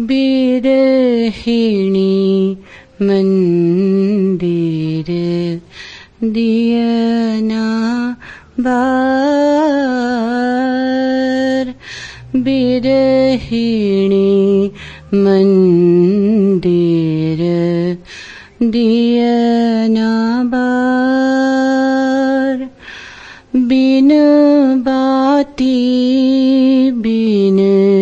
बिरहिणी मंदिर दियना बार, बिरहिणी मंदिर दियना बार, बिन बाती बिन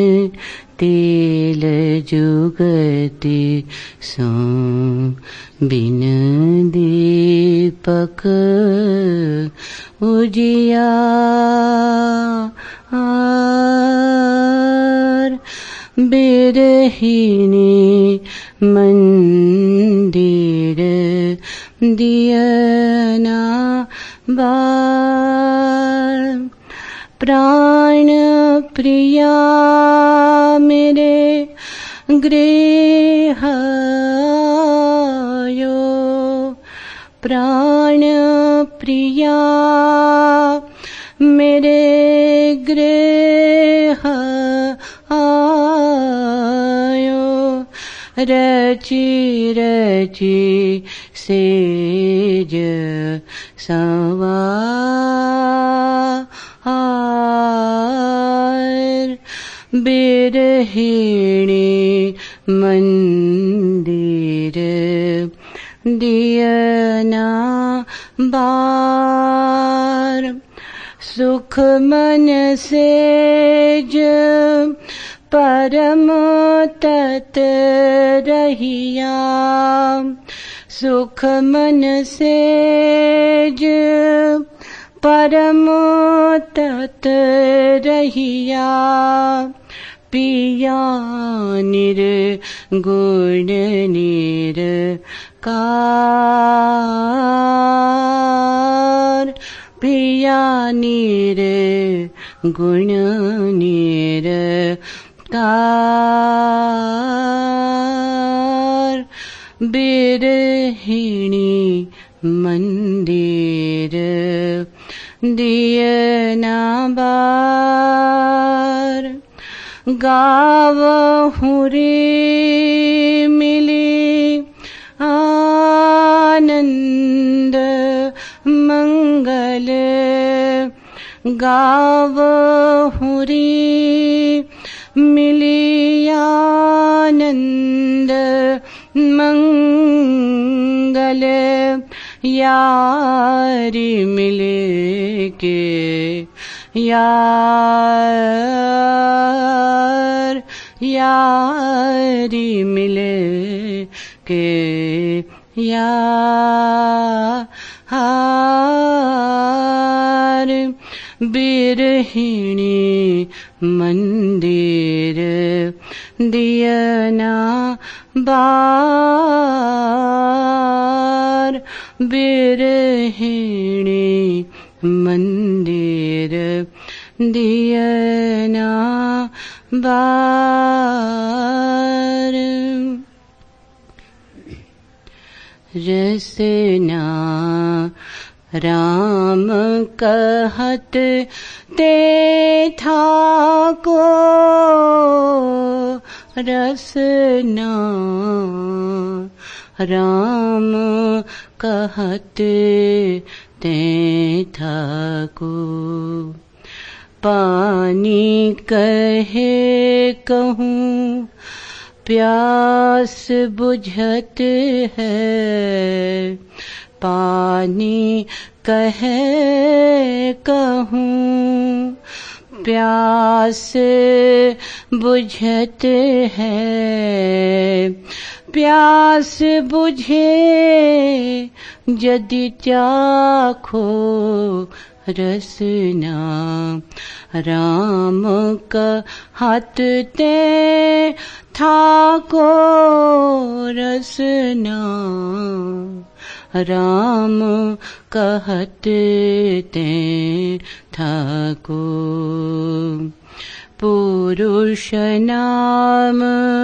तेल जुगति सो, बिन दीपक उजियार, बिरहिणी मंदिर दियना बार, प्राण प्रिया मेरे गृह आयो, प्राण प्रिया मेरे गृह आयो, रची रची सेज संवार, बिरहिणी मंदिर दियना बार, सुख मन सेज परम तत रहिया, सुख मन सेज परम तत रहिया, पिया निर्गुण निरकार, पिया निर्गुण निरकार, बिरहिणी मंदिर दियना बार, गावहूँ रे मिली आनंद मंगल, गावहूँ रे मिली आनंद मंगल, यारी मिले के यार, यारी मिले के यार, बिरहिणी मंदिर दियना बार, बिरहिणी मंदिर दियना बार, रसना राम कहत ते था को, रसना राम कहत ते था को, पानी कहे कहूँ प्यास बुझत है, पानी कहे कहूँ प्यास बुझत है, प्यास बुझे यदि चाखो रसना राम कहत ते था को, रसना राम कहत ते था को, पुरुष नाम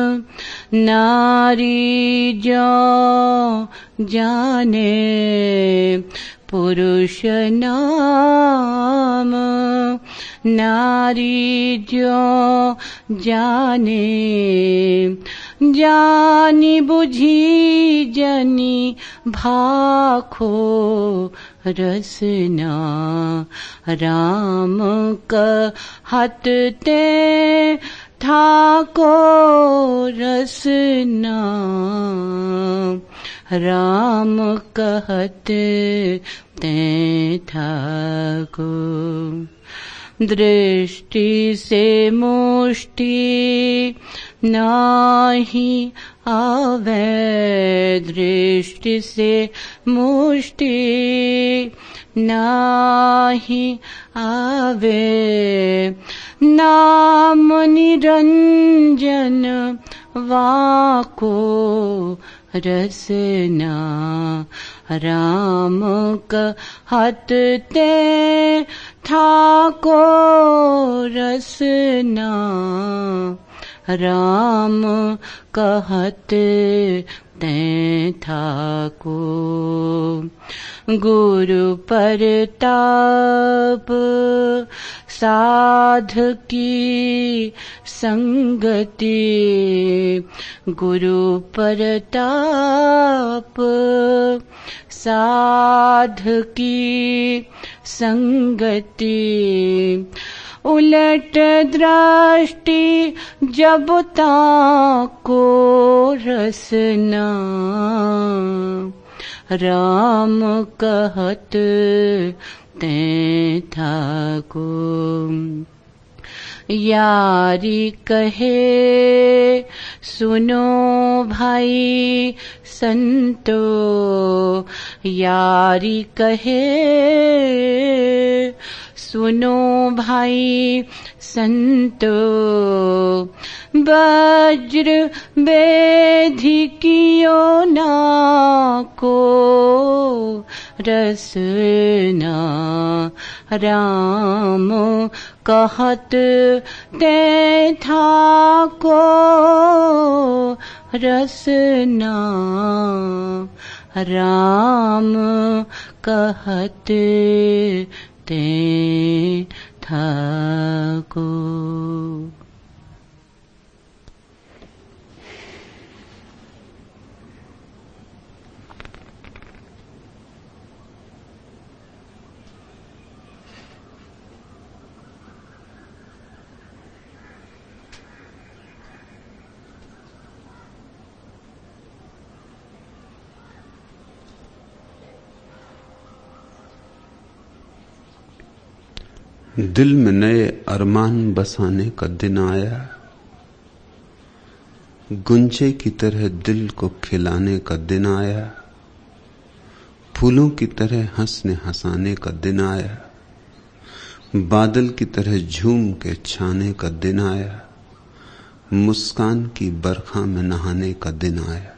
नारी जो जाने, पुरुष नाम नारी जो जाने, जानी बुझी जनी भाखो रसना, राम कहत ते ठाको रसना, राम कहत ते ठाको। दृष्टि से मुष्टि नाही आवे, दृष्टि से मुष्टि नाही आवे, नाम निरंजन वाको रसना, राम कहत ते ठाको रसना, राम कहत ते ठाको। गुरु परताप साध की संगति, गुरु परताप साध की संगति, उलट दृष्टि जब ताको रसना, राम कहत ते ठाको। यारी कहे सुनो भाई संतो, यारी कहे सुनो भाई संतो, वज्र बेधि कियो ना को रसना, राम कहत ते ठाको रसना, राम कहत ते ठाको। दिल में नए अरमान बसाने का दिन आया, गुंजे की तरह दिल को खिलाने का दिन आया, फूलों की तरह हंसने हंसाने का दिन आया, बादल की तरह झूम के छाने का दिन आया, मुस्कान की बरखा में नहाने का दिन आया।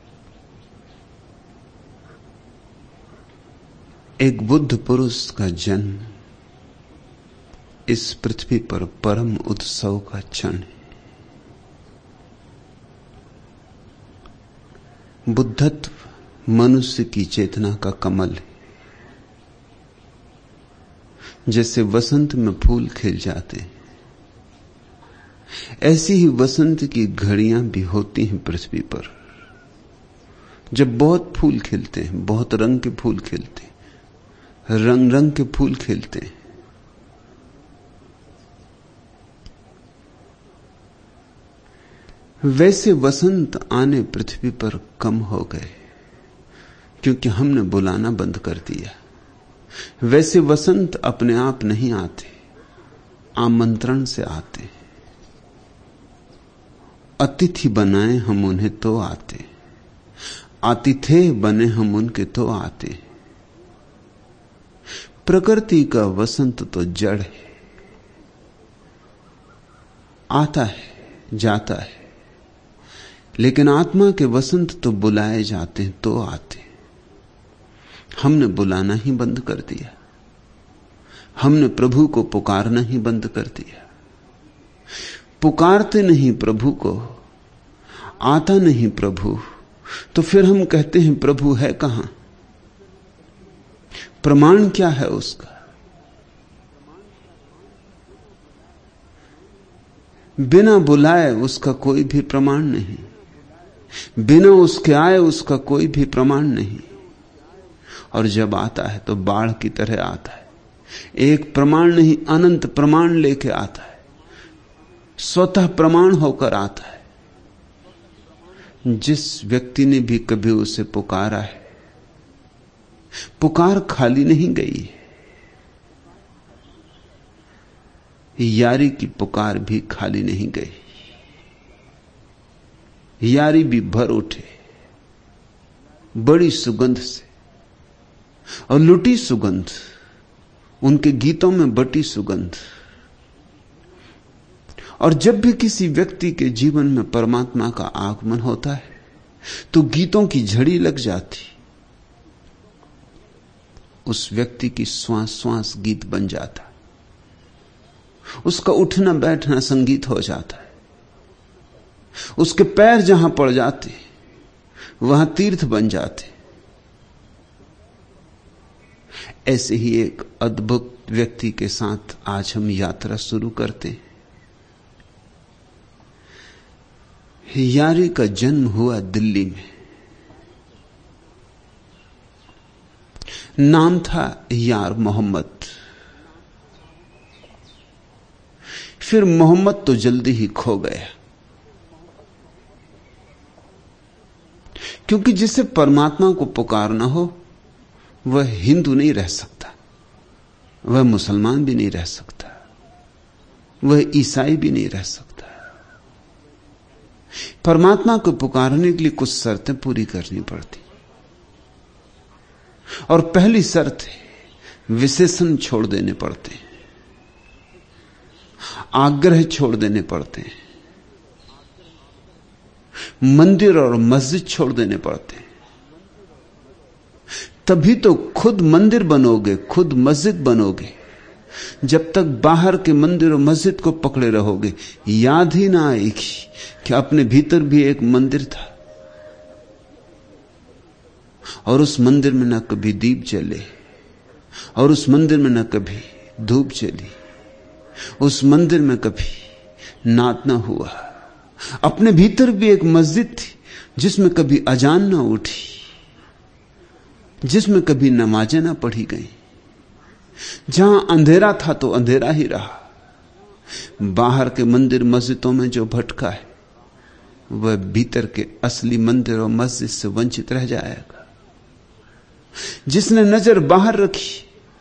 एक बुद्ध पुरुष का जन्म इस पृथ्वी पर परम उत्सव का क्षण है। बुद्धत्व मनुष्य की चेतना का कमल है। जैसे वसंत में फूल खिल जाते हैं, ऐसी ही वसंत की घड़ियां भी होती हैं पृथ्वी पर, जब बहुत फूल खिलते हैं, बहुत रंग के फूल खिलते हैं, रंग रंग के फूल खिलते हैं। वैसे वसंत आने पृथ्वी पर कम हो गए क्योंकि हमने बुलाना बंद कर दिया। वैसे वसंत अपने आप नहीं आते, आमंत्रण से आते। अतिथि बनाए हम उन्हें तो आते, आतिथेय बने हम उनके तो आते। प्रकृति का वसंत तो जड़ है, आता है जाता है, लेकिन आत्मा के वसंत तो बुलाए जाते हैं तो आते। हमने बुलाना ही बंद कर दिया, हमने प्रभु को पुकारना ही बंद कर दिया। पुकारते नहीं प्रभु को, आता नहीं प्रभु, तो फिर हम कहते हैं प्रभु है कहां? प्रमाण क्या है उसका? बिना बुलाए उसका कोई भी प्रमाण नहीं, बिना उसके आए उसका कोई भी प्रमाण नहीं। और जब आता है तो बाढ़ की तरह आता है, एक प्रमाण नहीं अनंत प्रमाण लेके आता है, स्वतः प्रमाण होकर आता है। जिस व्यक्ति ने भी कभी उसे पुकारा है, पुकार खाली नहीं गई है, यारी की पुकार भी खाली नहीं गई, यारी भी भर उठे बड़ी सुगंध से, और लुटी सुगंध, उनके गीतों में बटी सुगंध। और जब भी किसी व्यक्ति के जीवन में परमात्मा का आगमन होता है तो गीतों की झड़ी लग जाती, उस व्यक्ति की श्वास श्वास गीत बन जाता, उसका उठना बैठना संगीत हो जाता है, उसके पैर जहां पड़ जाते वहां तीर्थ बन जाते। ऐसे ही एक अद्भुत व्यक्ति के साथ आज हम यात्रा शुरू करते हैं। यारी का जन्म हुआ दिल्ली में, नाम था यार मोहम्मद। फिर मोहम्मद तो जल्दी ही खो गया, क्योंकि जिसे परमात्मा को पुकारना हो वह हिंदू नहीं रह सकता, वह मुसलमान भी नहीं रह सकता, वह ईसाई भी नहीं रह सकता। परमात्मा को पुकारने के लिए कुछ शर्तें पूरी करनी पड़ती, और पहली शर्त है विशेषण छोड़ देने पड़ते हैं, आग्रह छोड़ देने पड़ते हैं, मंदिर और मस्जिद छोड़ देने पड़ते हैं। तभी तो खुद मंदिर बनोगे, खुद मस्जिद बनोगे। जब तक बाहर के मंदिर और मस्जिद को पकड़े रहोगे, याद ही ना आएगी कि अपने भीतर भी एक मंदिर था, और उस मंदिर में न कभी दीप जले, और उस मंदिर में न कभी धूप जली, उस मंदिर में कभी नाद न हुआ। अपने भीतर भी एक मस्जिद थी जिसमें कभी अजान न उठी, जिसमें कभी नमाजें न पढ़ी गई। जहां अंधेरा था तो अंधेरा ही रहा। बाहर के मंदिर मस्जिदों में जो भटका है वह भीतर के असली मंदिर और मस्जिद से वंचित रह जाएगा। जिसने नजर बाहर रखी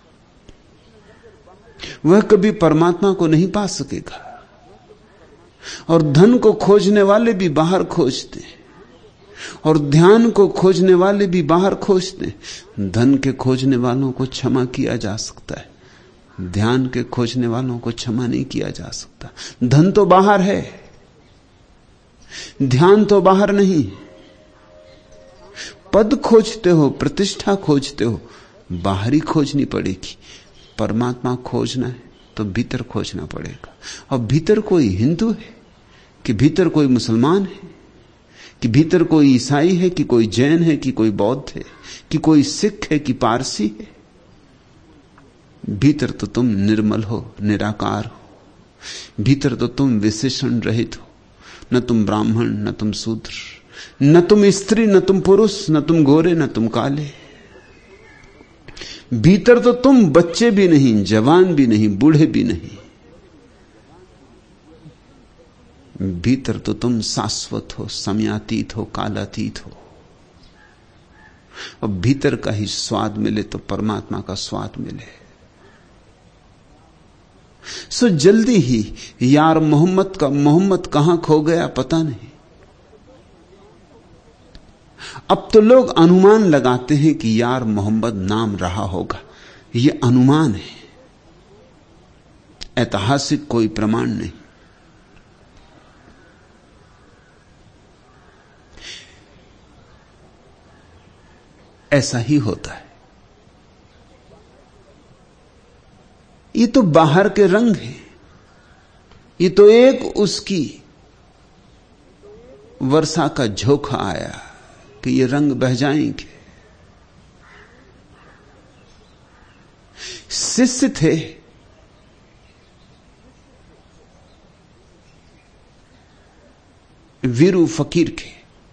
वह कभी परमात्मा को नहीं पा सकेगा। और धन को खोजने वाले भी बाहर खोजते हैं, और ध्यान को खोजने वाले भी बाहर खोजते हैं। धन के खोजने वालों को क्षमा किया जा सकता है, ध्यान के खोजने वालों को क्षमा नहीं किया जा सकता। धन तो बाहर है, ध्यान तो बाहर नहीं। पद खोजते हो, प्रतिष्ठा खोजते हो, बाहरी खोजनी पड़ेगी। परमात्मा खोजना है तो भीतर खोजना पड़ेगा। और भीतर कोई हिंदू है कि भीतर कोई मुसलमान है, कि भीतर कोई ईसाई है, कि कोई जैन है, कि कोई बौद्ध है, कि कोई सिख है, कि पारसी है। भीतर तो तुम निर्मल हो, निराकार हो। भीतर तो तुम विशेषण रहित हो। न तुम ब्राह्मण, न तुम शूद्र, न तुम स्त्री, न तुम पुरुष, न तुम गोरे, न तुम काले। भीतर तो तुम बच्चे भी नहीं, जवान भी नहीं, बूढ़े भी नहीं। भीतर तो तुम शाश्वत हो, समयातीत हो, कालातीत हो। और भीतर का ही स्वाद मिले तो परमात्मा का स्वाद मिले। सो जल्दी ही यार मोहम्मद का मोहम्मद कहां खो गया पता नहीं। अब तो लोग अनुमान लगाते हैं कि यार मोहम्मद नाम रहा होगा। यह अनुमान है, ऐतिहासिक कोई प्रमाण नहीं। ऐसा ही होता है। ये तो बाहर के रंग हैं, ये तो एक उसकी वर्षा का झोंका आया कि ये रंग बह जाएंगे। शिष्य थे, वीरू फकीर के।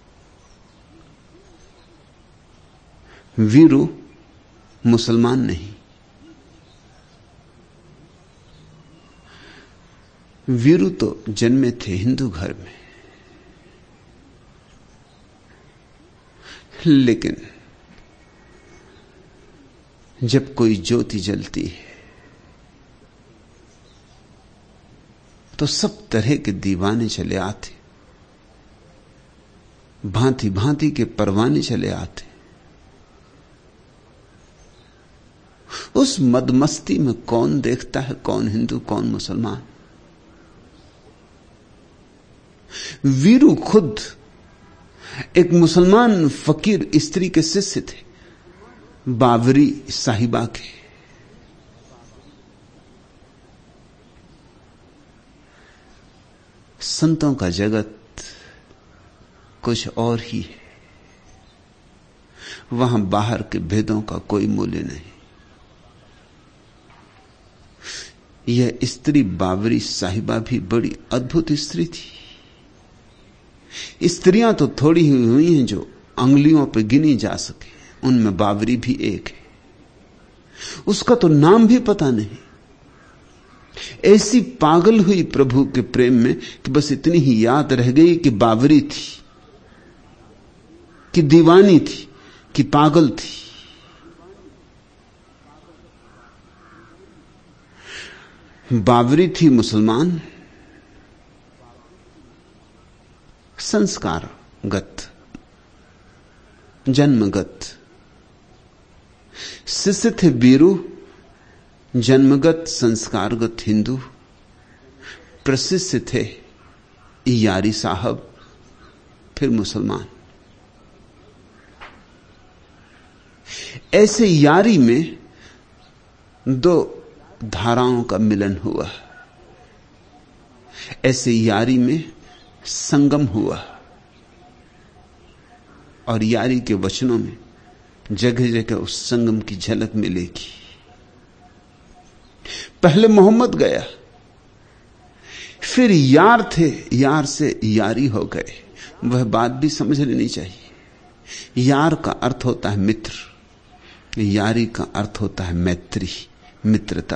वीरू मुसलमान नहीं, वीरू तो जन्मे थे हिंदू घर में, लेकिन जब कोई ज्योति जलती है तो सब तरह के दीवाने चले आते, भांति भांति के परवाने चले आते। उस मदमस्ती में कौन देखता है कौन हिंदू कौन मुसलमान। वीरू खुद एक मुसलमान फकीर स्त्री के शिष्य थे, बावरी साहिबा के। संतों का जगत कुछ और ही है, वहां बाहर के भेदों का कोई मूल्य नहीं। यह स्त्री बावरी साहिबा भी बड़ी अद्भुत स्त्री थी। स्त्रियां तो थोड़ी ही हुई हैं जो अंगुलियों पर गिनी जा सके, उनमें बावरी भी एक है। उसका तो नाम भी पता नहीं। ऐसी पागल हुई प्रभु के प्रेम में कि बस इतनी ही याद रह गई कि बावरी थी, कि दीवानी थी, कि पागल थी। बावरी थी मुसलमान, संस्कारगत जन्मगत। शिष्य थे वीरू, जन्मगत संस्कारगत हिंदू। प्रशिष्य थे यारी साहब, फिर मुसलमान। ऐसे यारी में दो धाराओं का मिलन हुआ, ऐसे यारी में संगम हुआ, और यारी के वचनों में जगह जगह उस संगम की झलक मिलेगी। पहले मोहम्मद गया, फिर यार थे, यार से यारी हो गए। वह बात भी समझ लेनी चाहिए। यार का अर्थ होता है मित्र, यारी का अर्थ होता है मैत्री, मित्रता।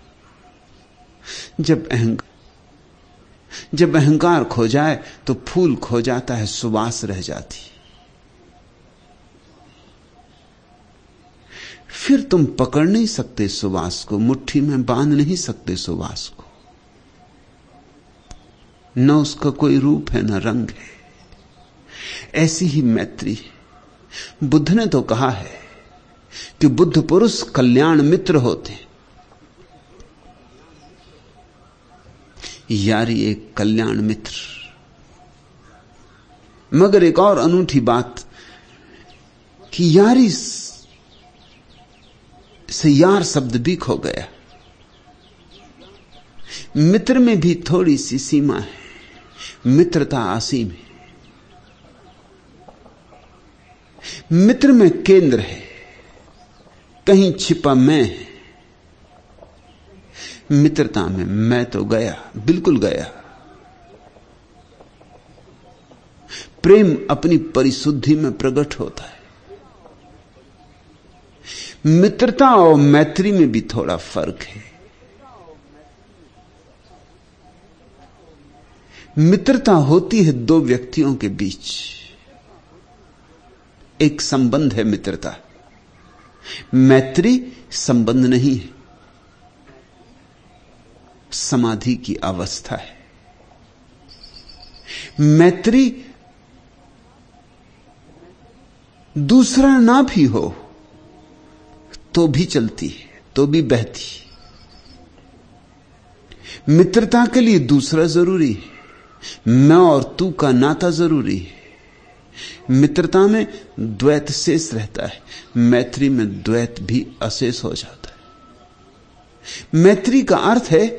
जब अहंकार खो जाए तो फूल खो जाता है, सुवास रह जाती। फिर तुम पकड़ नहीं सकते सुवास को, मुट्ठी में बांध नहीं सकते सुवास को। न उसका कोई रूप है न रंग है। ऐसी ही मैत्री। बुद्ध ने तो कहा है कि बुद्ध पुरुष कल्याण मित्र होते। यारी एक कल्याण मित्र। मगर एक और अनूठी बात कि यारी से यार शब्द भी खो गया। मित्र में भी थोड़ी सी सीमा है, मित्रता असीम है। मित्र में केंद्र है, कहीं छिपा मैं है। मित्रता में मैं तो गया, बिल्कुल गया। प्रेम अपनी परिशुद्धि में प्रकट होता है। मित्रता और मैत्री में भी थोड़ा फर्क है। मित्रता होती है दो व्यक्तियों के बीच, एक संबंध है मित्रता। मैत्री संबंध नहीं है, समाधि की अवस्था है। मैत्री दूसरा ना भी हो तो भी चलती है, तो भी बहती। मित्रता के लिए दूसरा जरूरी है, मैं और तू का नाता जरूरी है। मित्रता में द्वैत शेष रहता है, मैत्री में द्वैत भी अशेष हो जाता है। मैत्री का अर्थ है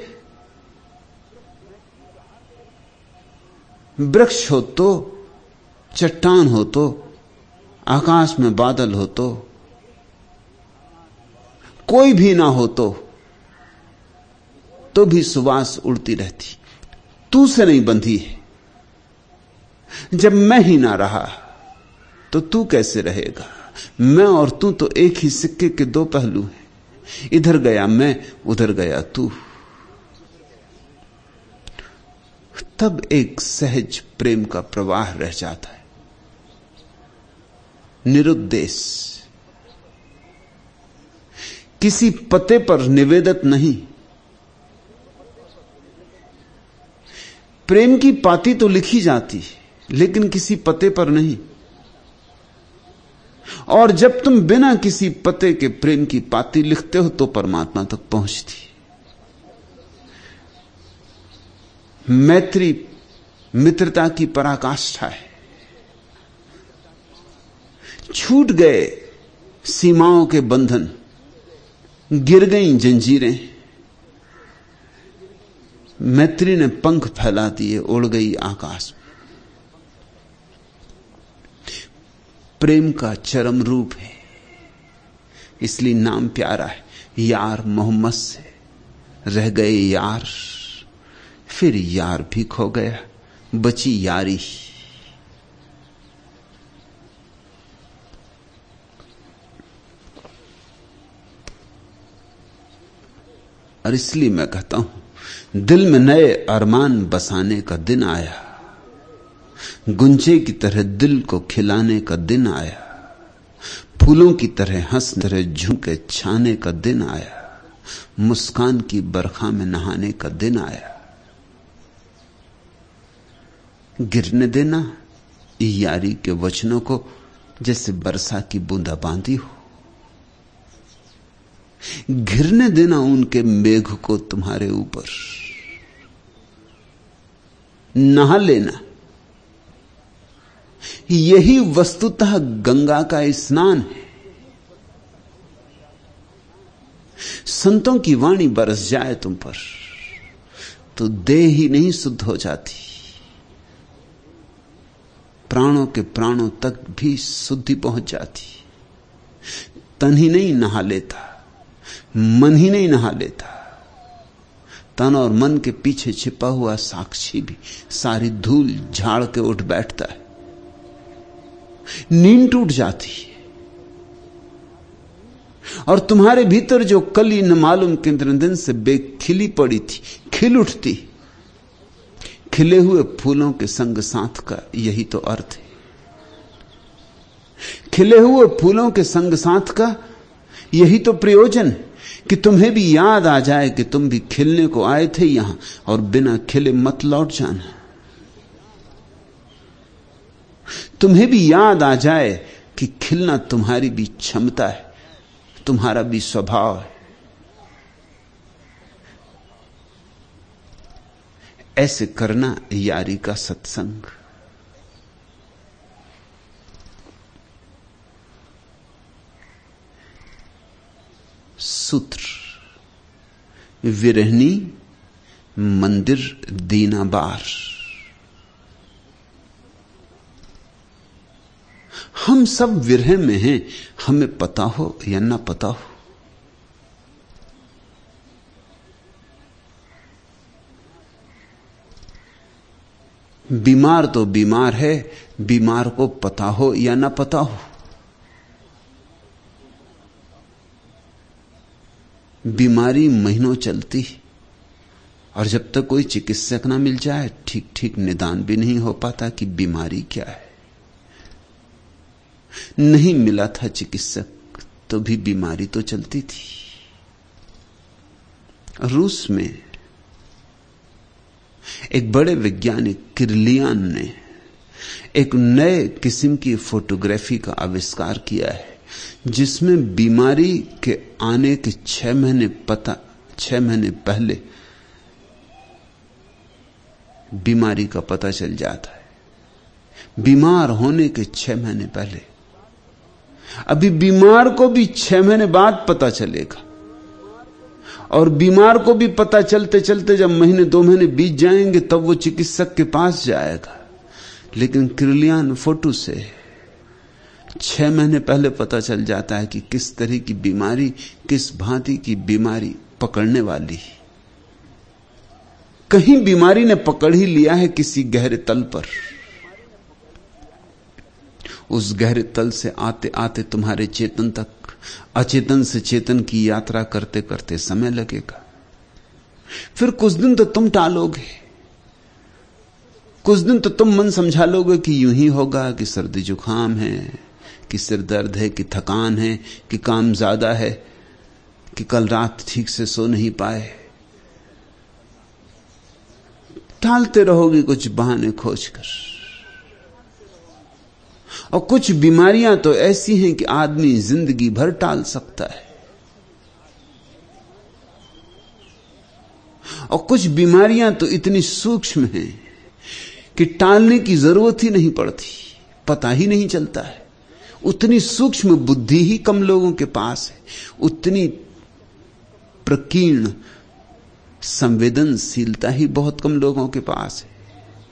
वृक्ष हो तो, चट्टान हो तो, आकाश में बादल हो तो, कोई भी ना हो तो भी सुवास उड़ती रहती। तू से नहीं बंधी है, जब मैं ही ना रहा तो तू कैसे रहेगा? मैं और तू तो एक ही सिक्के के दो पहलू हैं। इधर गया मैं, उधर गया तू। तब एक सहज प्रेम का प्रवाह रह जाता है, निरुद्देश, किसी पते पर निवेदित नहीं। प्रेम की पाती तो लिखी जाती लेकिन किसी पते पर नहीं। और जब तुम बिना किसी पते के प्रेम की पाती लिखते हो तो परमात्मा तक पहुंचती। मैत्री मित्रता की पराकाष्ठा है। छूट गए सीमाओं के बंधन, गिर गई जंजीरें, मैत्री ने पंख फैला दिए, उड़ गई आकाश में। प्रेम का चरम रूप है, इसलिए नाम प्यारा है। यार मोहम्मद से रह गए यार, फिर यार भी खो गया, बची यारी। और इसलिए मैं कहता हूं, दिल में नए अरमान बसाने का दिन आया, गुंजे की तरह दिल को खिलाने का दिन आया, फूलों की तरह हंस तरह झुके छाने का दिन आया, मुस्कान की बरखा में नहाने का दिन आया। गिरने देना यारी के वचनों को जैसे वर्षा की बूंदा बांदी हो, घिरने देना उनके मेघ को तुम्हारे ऊपर, नहा लेना। यही वस्तुतः गंगा का स्नान है। संतों की वाणी बरस जाए तुम पर तो देह ही नहीं शुद्ध हो जाती, प्राणों के प्राणों तक भी शुद्धि पहुंच जाती। तन ही नहीं नहा लेता, मन ही नहीं नहा लेता, तन और मन के पीछे छिपा हुआ साक्षी भी सारी धूल झाड़ के उठ बैठता है। नींद टूट जाती है और तुम्हारे भीतर जो कली न मालूम कितने दिन से बेखिली पड़ी थी, खिल उठती। खिले हुए फूलों के संग साथ का यही तो अर्थ है। खिले हुए फूलों के संग साथ का यही तो प्रयोजन है कि तुम्हें भी याद आ जाए कि तुम भी खिलने को आए थे यहां, और बिना खिले मत लौट जाना। तुम्हें भी याद आ जाए कि खिलना तुम्हारी भी क्षमता है, तुम्हारा भी स्वभाव है। ऐसे करना यारी का सत्संग। सूत्र, विरहनी मंदिर दीना बार। हम सब विरह में हैं, हमें पता हो या ना पता हो। बीमार तो बीमार है, बीमार को पता हो या ना पता हो। बीमारी महीनों चलती और जब तक कोई चिकित्सक ना मिल जाए ठीक ठीक निदान भी नहीं हो पाता कि बीमारी क्या है। नहीं मिला था चिकित्सक तो भी बीमारी तो चलती थी। रूस में एक बड़े वैज्ञानिक किरलियान ने एक नए किस्म की फोटोग्राफी का आविष्कार किया है, जिसमें बीमारी के आने के 6 महीने पहले बीमारी का पता चल जाता है। बीमार होने के 6 महीने पहले। अभी बीमार को भी 6 महीने बाद पता चलेगा, और बीमार को भी पता चलते चलते जब महीने 2 महीने बीत जाएंगे तब वो चिकित्सक के पास जाएगा। लेकिन किरलियान फोटो से 6 महीने पहले पता चल जाता है कि किस तरह की बीमारी, किस भांति की बीमारी पकड़ने वाली है। कहीं बीमारी ने पकड़ ही लिया है किसी गहरे तल पर। उस गहरे तल से आते आते तुम्हारे चेतन तक, अचेतन से चेतन की यात्रा करते करते समय लगेगा। फिर कुछ दिन तो तुम टालोगे, कुछ दिन तो तुम मन समझा लोगे कि यूं ही होगा, कि सर्दी जुकाम है, कि सिर दर्द है, कि थकान है, कि काम ज्यादा है, कि कल रात ठीक से सो नहीं पाए। टालते रहोगे कुछ बहाने खोजकर। और कुछ बीमारियां तो ऐसी हैं कि आदमी जिंदगी भर टाल सकता है, और कुछ बीमारियां तो इतनी सूक्ष्म हैं कि टालने की जरूरत ही नहीं पड़ती, पता ही नहीं चलता है। उतनी सूक्ष्म बुद्धि ही कम लोगों के पास है, उतनी प्रकीर्ण संवेदनशीलता ही बहुत कम लोगों के पास है।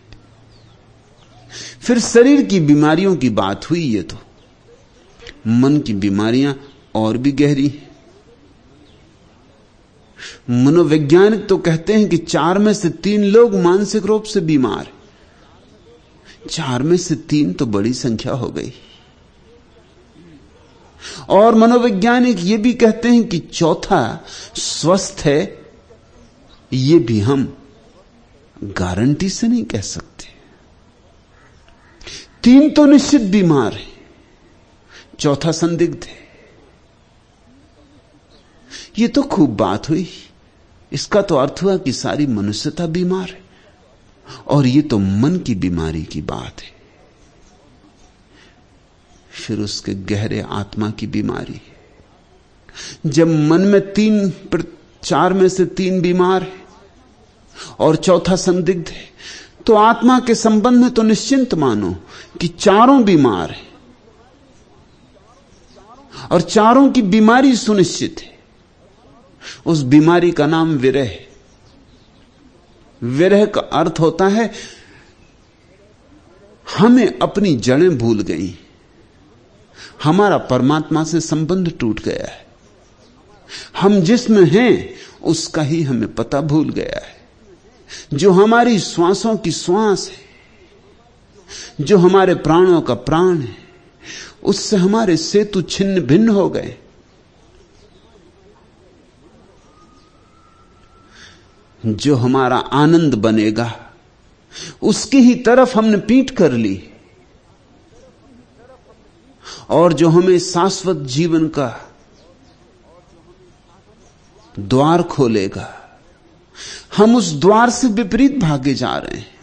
फिर शरीर की बीमारियों की बात हुई, ये तो मन की बीमारियां और भी गहरी हैं। मनोवैज्ञानिक तो कहते हैं कि 4 में से 3 लोग मानसिक रूप से बीमार हैं। 4 में से 3 तो बड़ी संख्या हो गई। और मनोवैज्ञानिक ये भी कहते हैं कि चौथा स्वस्थ है, ये भी हम गारंटी से नहीं कह सकते। 3 तो निश्चित बीमार है, चौथा संदिग्ध है। ये तो खूब बात हुई। इसका तो अर्थ हुआ कि सारी मनुष्यता बीमार है, और ये तो मन की बीमारी की बात है। फिर उसके गहरे आत्मा की बीमारी है। जब मन में 4 में से 3 बीमार है और चौथा संदिग्ध है, तो आत्मा के संबंध में तो निश्चिंत मानो कि 4 बीमार हैं और 4 की बीमारी सुनिश्चित है। उस बीमारी का नाम विरह है। विरह का अर्थ होता है हमें अपनी जड़ें भूल गई, हमारा परमात्मा से संबंध टूट गया है, हम जिसमें हैं उसका ही हमें पता भूल गया है। जो हमारी श्वासों की श्वास है, जो हमारे प्राणों का प्राण है, उससे हमारे सेतु छिन्न भिन्न हो गए। जो हमारा आनंद बनेगा उसकी ही तरफ हमने पीठ कर ली, और जो हमें शाश्वत जीवन का द्वार खोलेगा, हम उस द्वार से विपरीत भागे जा रहे हैं।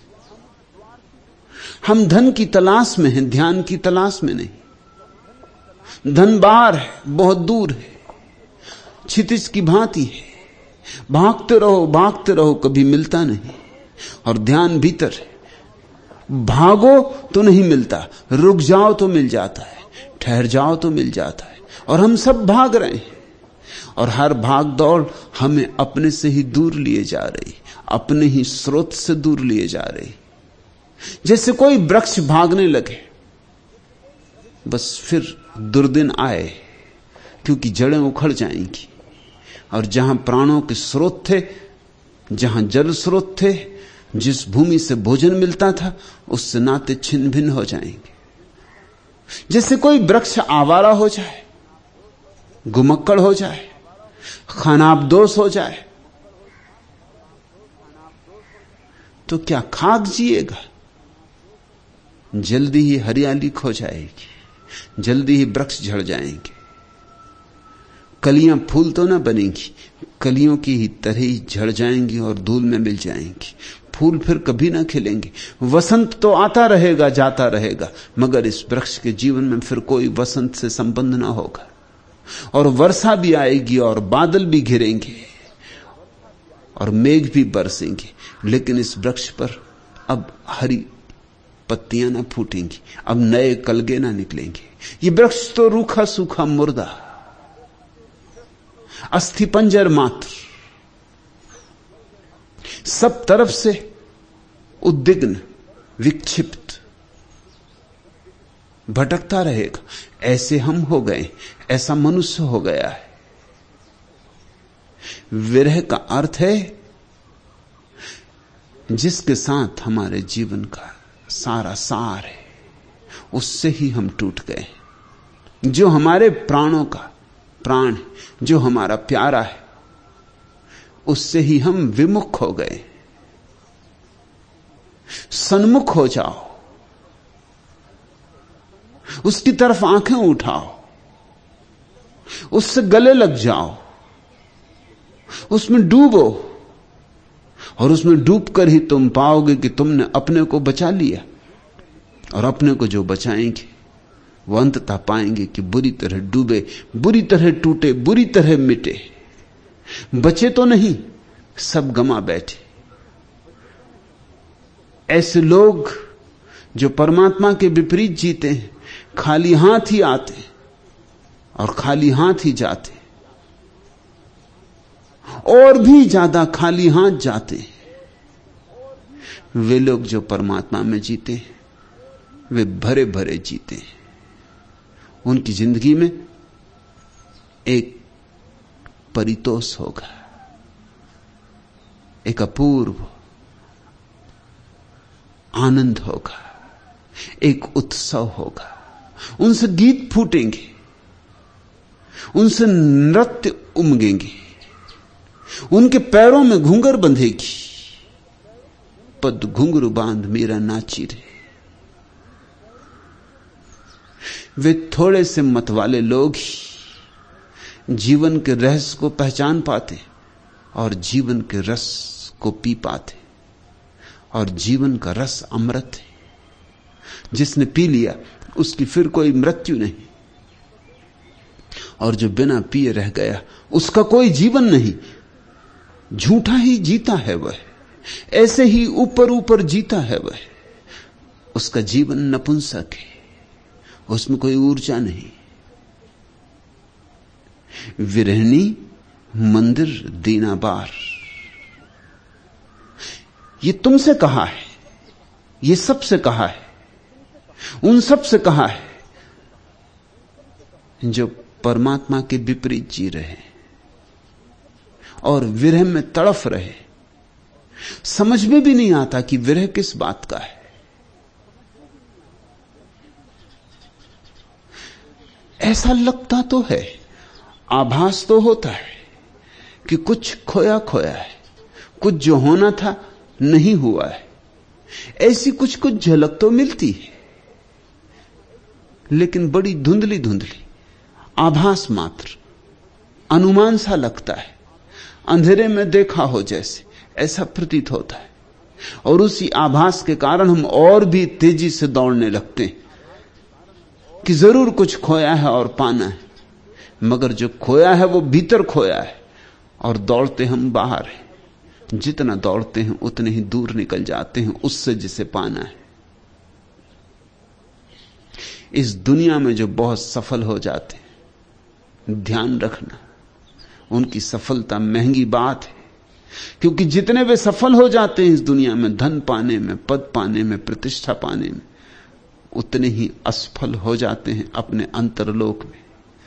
हम धन की तलाश में हैं, ध्यान की तलाश में नहीं। धन बाहर है, बहुत दूर है, क्षितिज की भांति है, भागते रहो कभी मिलता नहीं। और ध्यान भीतर है, भागो तो नहीं मिलता, रुक जाओ तो मिल जाता है, ठहर जाओ तो मिल जाता है। और हम सब भाग रहे हैं, और हर भाग दौड़ हमें अपने से ही दूर लिए जा रही, अपने ही स्रोत से दूर लिए जा रही। जैसे कोई वृक्ष भागने लगे, बस फिर दुर्दिन आए, क्योंकि जड़ें उखड़ जाएंगी, और जहां प्राणों के स्रोत थे, जहां जल स्रोत थे, जिस भूमि से भोजन मिलता था, उससे नाते छिन्न भिन्न हो जाएंगे। जैसे कोई वृक्ष आवारा हो जाए, गुमक्कड़ हो जाए, खानाबदोश हो जाए, तो क्या खाक जिएगा? जल्दी ही हरियाली खो जाएगी, जल्दी ही वृक्ष झड़ जाएंगे, कलियां फूल तो ना बनेंगी, कलियों की ही तरह ही झड़ जाएंगी और धूल में मिल जाएंगी। फूल फिर कभी ना खिलेंगे। वसंत तो आता रहेगा, जाता रहेगा, मगर इस वृक्ष के जीवन में फिर कोई वसंत से संबंध ना होगा। और वर्षा भी आएगी और बादल भी घिरेंगे और मेघ भी बरसेंगे, लेकिन इस वृक्ष पर अब हरी पत्तियां ना फूटेंगी, अब नए कलगे ना निकलेंगे। ये वृक्ष तो रूखा सूखा मुर्दा, अस्थि पंजर मात्र, सब तरफ से उद्विग्न, विक्षिप्त, भटकता रहेगा। ऐसे हम हो गए, ऐसा मनुष्य हो गया है। विरह का अर्थ है जिसके साथ हमारे जीवन का सारा सार है, उससे ही हम टूट गए। जो हमारे प्राणों का प्राण, जो हमारा प्यारा है, उससे ही हम विमुख हो गए। सन्मुख हो जाओ, उसकी तरफ आंखें उठाओ, उससे गले लग जाओ, उसमें डूबो, और उसमें डूबकर ही तुम पाओगे कि तुमने अपने को बचा लिया। और अपने को जो बचाएंगे वो अंततः पाएंगे कि बुरी तरह डूबे, बुरी तरह टूटे, बुरी तरह मिटे। बचे तो नहीं, सब गमा बैठे। ऐसे लोग जो परमात्मा के विपरीत जीते हैं, खाली हाथ ही आते और खाली हाथ ही जाते, और भी ज्यादा खाली हाथ जाते। वे लोग जो परमात्मा में जीते हैं, वे भरे भरे जीते हैं। उनकी जिंदगी में एक परितोष होगा, एक अपूर्व आनंद होगा, एक उत्सव होगा। उनसे गीत फूटेंगे, उनसे नृत्य उमगेंगे, उनके पैरों में घुंघर बंधेगी। पद घुंघरू बांध मेरा नाची रे। वे थोड़े से मत वाले लोग ही जीवन के रहस्य को पहचान पाते और जीवन के रस को पी पाते। और जीवन का रस अमृत है। जिसने पी लिया उसकी फिर कोई मृत्यु नहीं, और जो बिना पिए रह गया उसका कोई जीवन नहीं। झूठा ही जीता है वह, ऐसे ही ऊपर ऊपर जीता है वह। उसका जीवन नपुंसक है, उसमें कोई ऊर्जा नहीं। विरहनी मंदिर दीनाबार, ये तुमसे कहा है, ये सबसे कहा है, उन सबसे कहा है जो परमात्मा के विपरीत जी रहे और विरह में तड़फ रहे। समझ में भी नहीं आता कि विरह किस बात का है। ऐसा लगता तो है, आभास तो होता है कि कुछ खोया खोया है, कुछ जो होना था नहीं हुआ है। ऐसी कुछ कुछ झलक तो मिलती है, लेकिन बड़ी धुंधली धुंधली, आभास मात्र, अनुमान सा लगता है। अंधेरे में देखा हो जैसे, ऐसा प्रतीत होता है। और उसी आभास के कारण हम और भी तेजी से दौड़ने लगते हैं कि जरूर कुछ खोया है और पाना है। मगर जो खोया है वो भीतर खोया है, और दौड़ते हम बाहर हैं। जितना दौड़ते हैं उतने ही दूर निकल जाते हैं उससे जिसे पाना है। इस दुनिया में जो बहुत सफल हो जाते हैं, ध्यान रखना, उनकी सफलता महंगी बात है। क्योंकि जितने वे सफल हो जाते हैं इस दुनिया में, धन पाने में, पद पाने में, प्रतिष्ठा पाने में, उतने ही असफल हो जाते हैं अपने अंतरलोक में।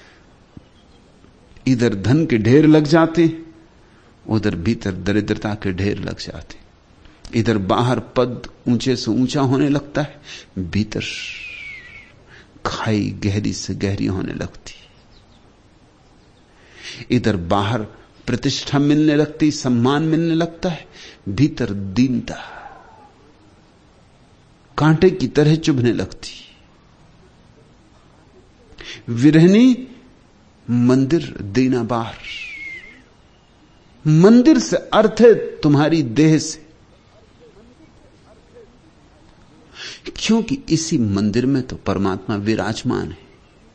इधर धन के ढेर लग जाते हैं, उधर भीतर दरिद्रता के ढेर लग जाते। इधर बाहर पद ऊंचे से ऊंचा होने लगता है, भीतर खाई गहरी से गहरी होने लगती। इधर बाहर प्रतिष्ठा मिलने लगती, सम्मान मिलने लगता है, भीतर दीनता कांटे की तरह चुभने लगती। विरहनी मंदिर दीनाबार, मंदिर से अर्थ है तुम्हारी देह से, क्योंकि इसी मंदिर में तो परमात्मा विराजमान है।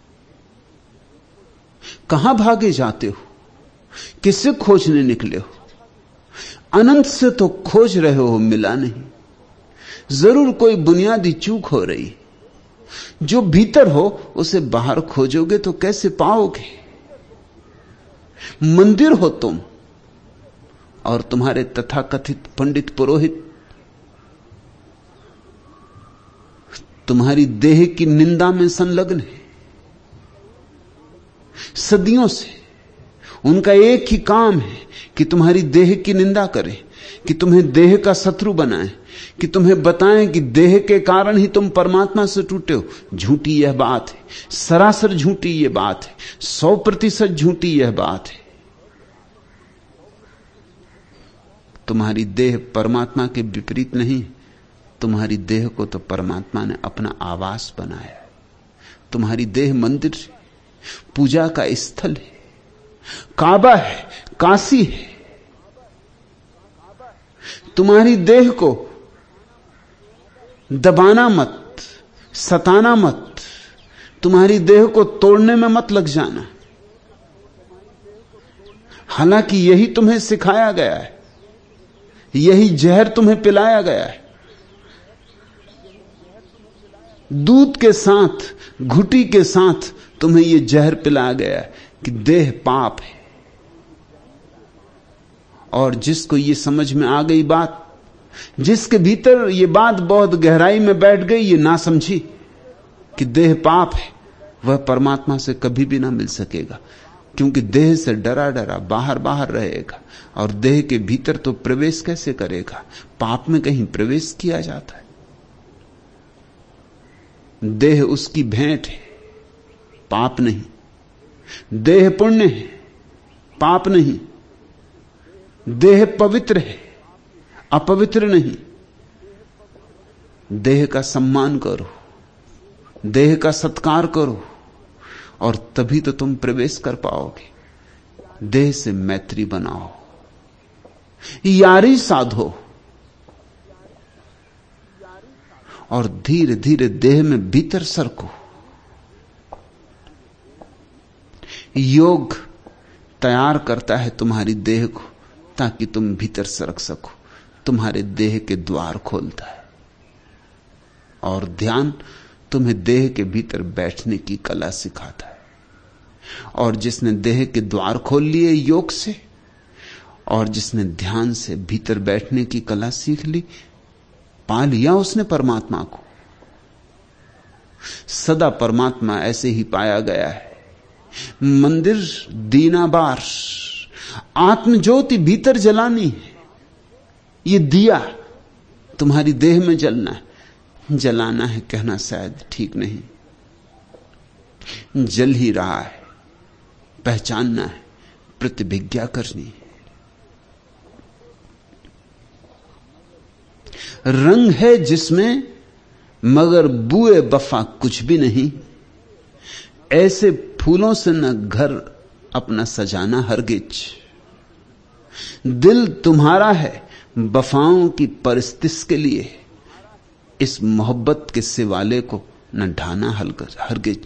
कहां भागे जाते हो, किससे खोजने निकले हो? अनंत से तो खोज रहे हो, मिला नहीं। जरूर कोई बुनियादी चूक हो रही। जो भीतर हो उसे बाहर खोजोगे तो कैसे पाओगे? मंदिर हो तुम, और तुम्हारे तथाकथित पंडित पुरोहित तुम्हारी देह की निंदा में संलग्न है। सदियों से उनका एक ही काम है कि तुम्हारी देह की निंदा करें, कि तुम्हें देह का शत्रु बनाएं, कि तुम्हें बताएं कि देह के कारण ही तुम परमात्मा से टूटे हो। झूठी यह बात है, सरासर झूठी यह बात है, 100% झूठी यह बात है। तुम्हारी देह परमात्मा के विपरीत नहीं, तुम्हारी देह को तो परमात्मा ने अपना आवास बनाया। तुम्हारी देह मंदिर है, पूजा का स्थल है, काबा है, काशी है। तुम्हारी देह को दबाना मत, सताना मत, तुम्हारी देह को तोड़ने में मत लग जाना। हालांकि यही तुम्हें सिखाया गया है, यही जहर तुम्हें पिलाया गया है। दूध के साथ, घुटी के साथ तुम्हें यह जहर पिलाया गया है कि देह पाप है। और जिसको ये समझ में आ गई बात, जिसके भीतर ये बात बहुत गहराई में बैठ गई, ये ना समझी कि देह पाप है, वह परमात्मा से कभी भी ना मिल सकेगा। क्योंकि देह से डरा डरा बाहर बाहर रहेगा, और देह के भीतर तो प्रवेश कैसे करेगा? पाप में कहीं प्रवेश किया जाता है? देह उसकी भेंट है, पाप नहीं। देह पुण्य है, पाप नहीं। देह पवित्र है, अपवित्र नहीं। देह का सम्मान करो, देह का सत्कार करो, और तभी तो तुम प्रवेश कर पाओगे। देह से मैत्री बनाओ, यारी साधो, और धीरे धीरे देह में भीतर सरको। योग तैयार करता है तुम्हारी देह को ताकि तुम भीतर सरक सको, तुम्हारे देह के द्वार खोलता है। और ध्यान तुम्हें देह के भीतर बैठने की कला सिखाता है। और जिसने देह के द्वार खोल लिए योग से, और जिसने ध्यान से भीतर बैठने की कला सीख ली, पा लिया उसने परमात्मा को। सदा परमात्मा ऐसे ही पाया गया है। मंदिर दीनाबार, आत्मज्योति भीतर जलानी है। ये दिया तुम्हारी देह में जलना है। जलाना है कहना शायद ठीक नहीं, जल ही रहा है। पहचानना है, प्रतिभिज्ञा करनी है। रंग है जिसमें मगर बुए वफा कुछ भी नहीं। ऐसे फूलों से न घर अपना सजाना हरगिज। दिल तुम्हारा है वफाओं की परिस्थिति के लिए, इस मोहब्बत के सिवाले को न ढाना हरगिज।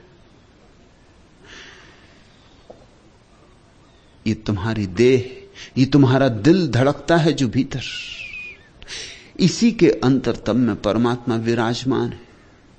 ये तुम्हारी देह, ये तुम्हारा दिल धड़कता है जो भीतर, इसी के अंतरतम में परमात्मा विराजमान है।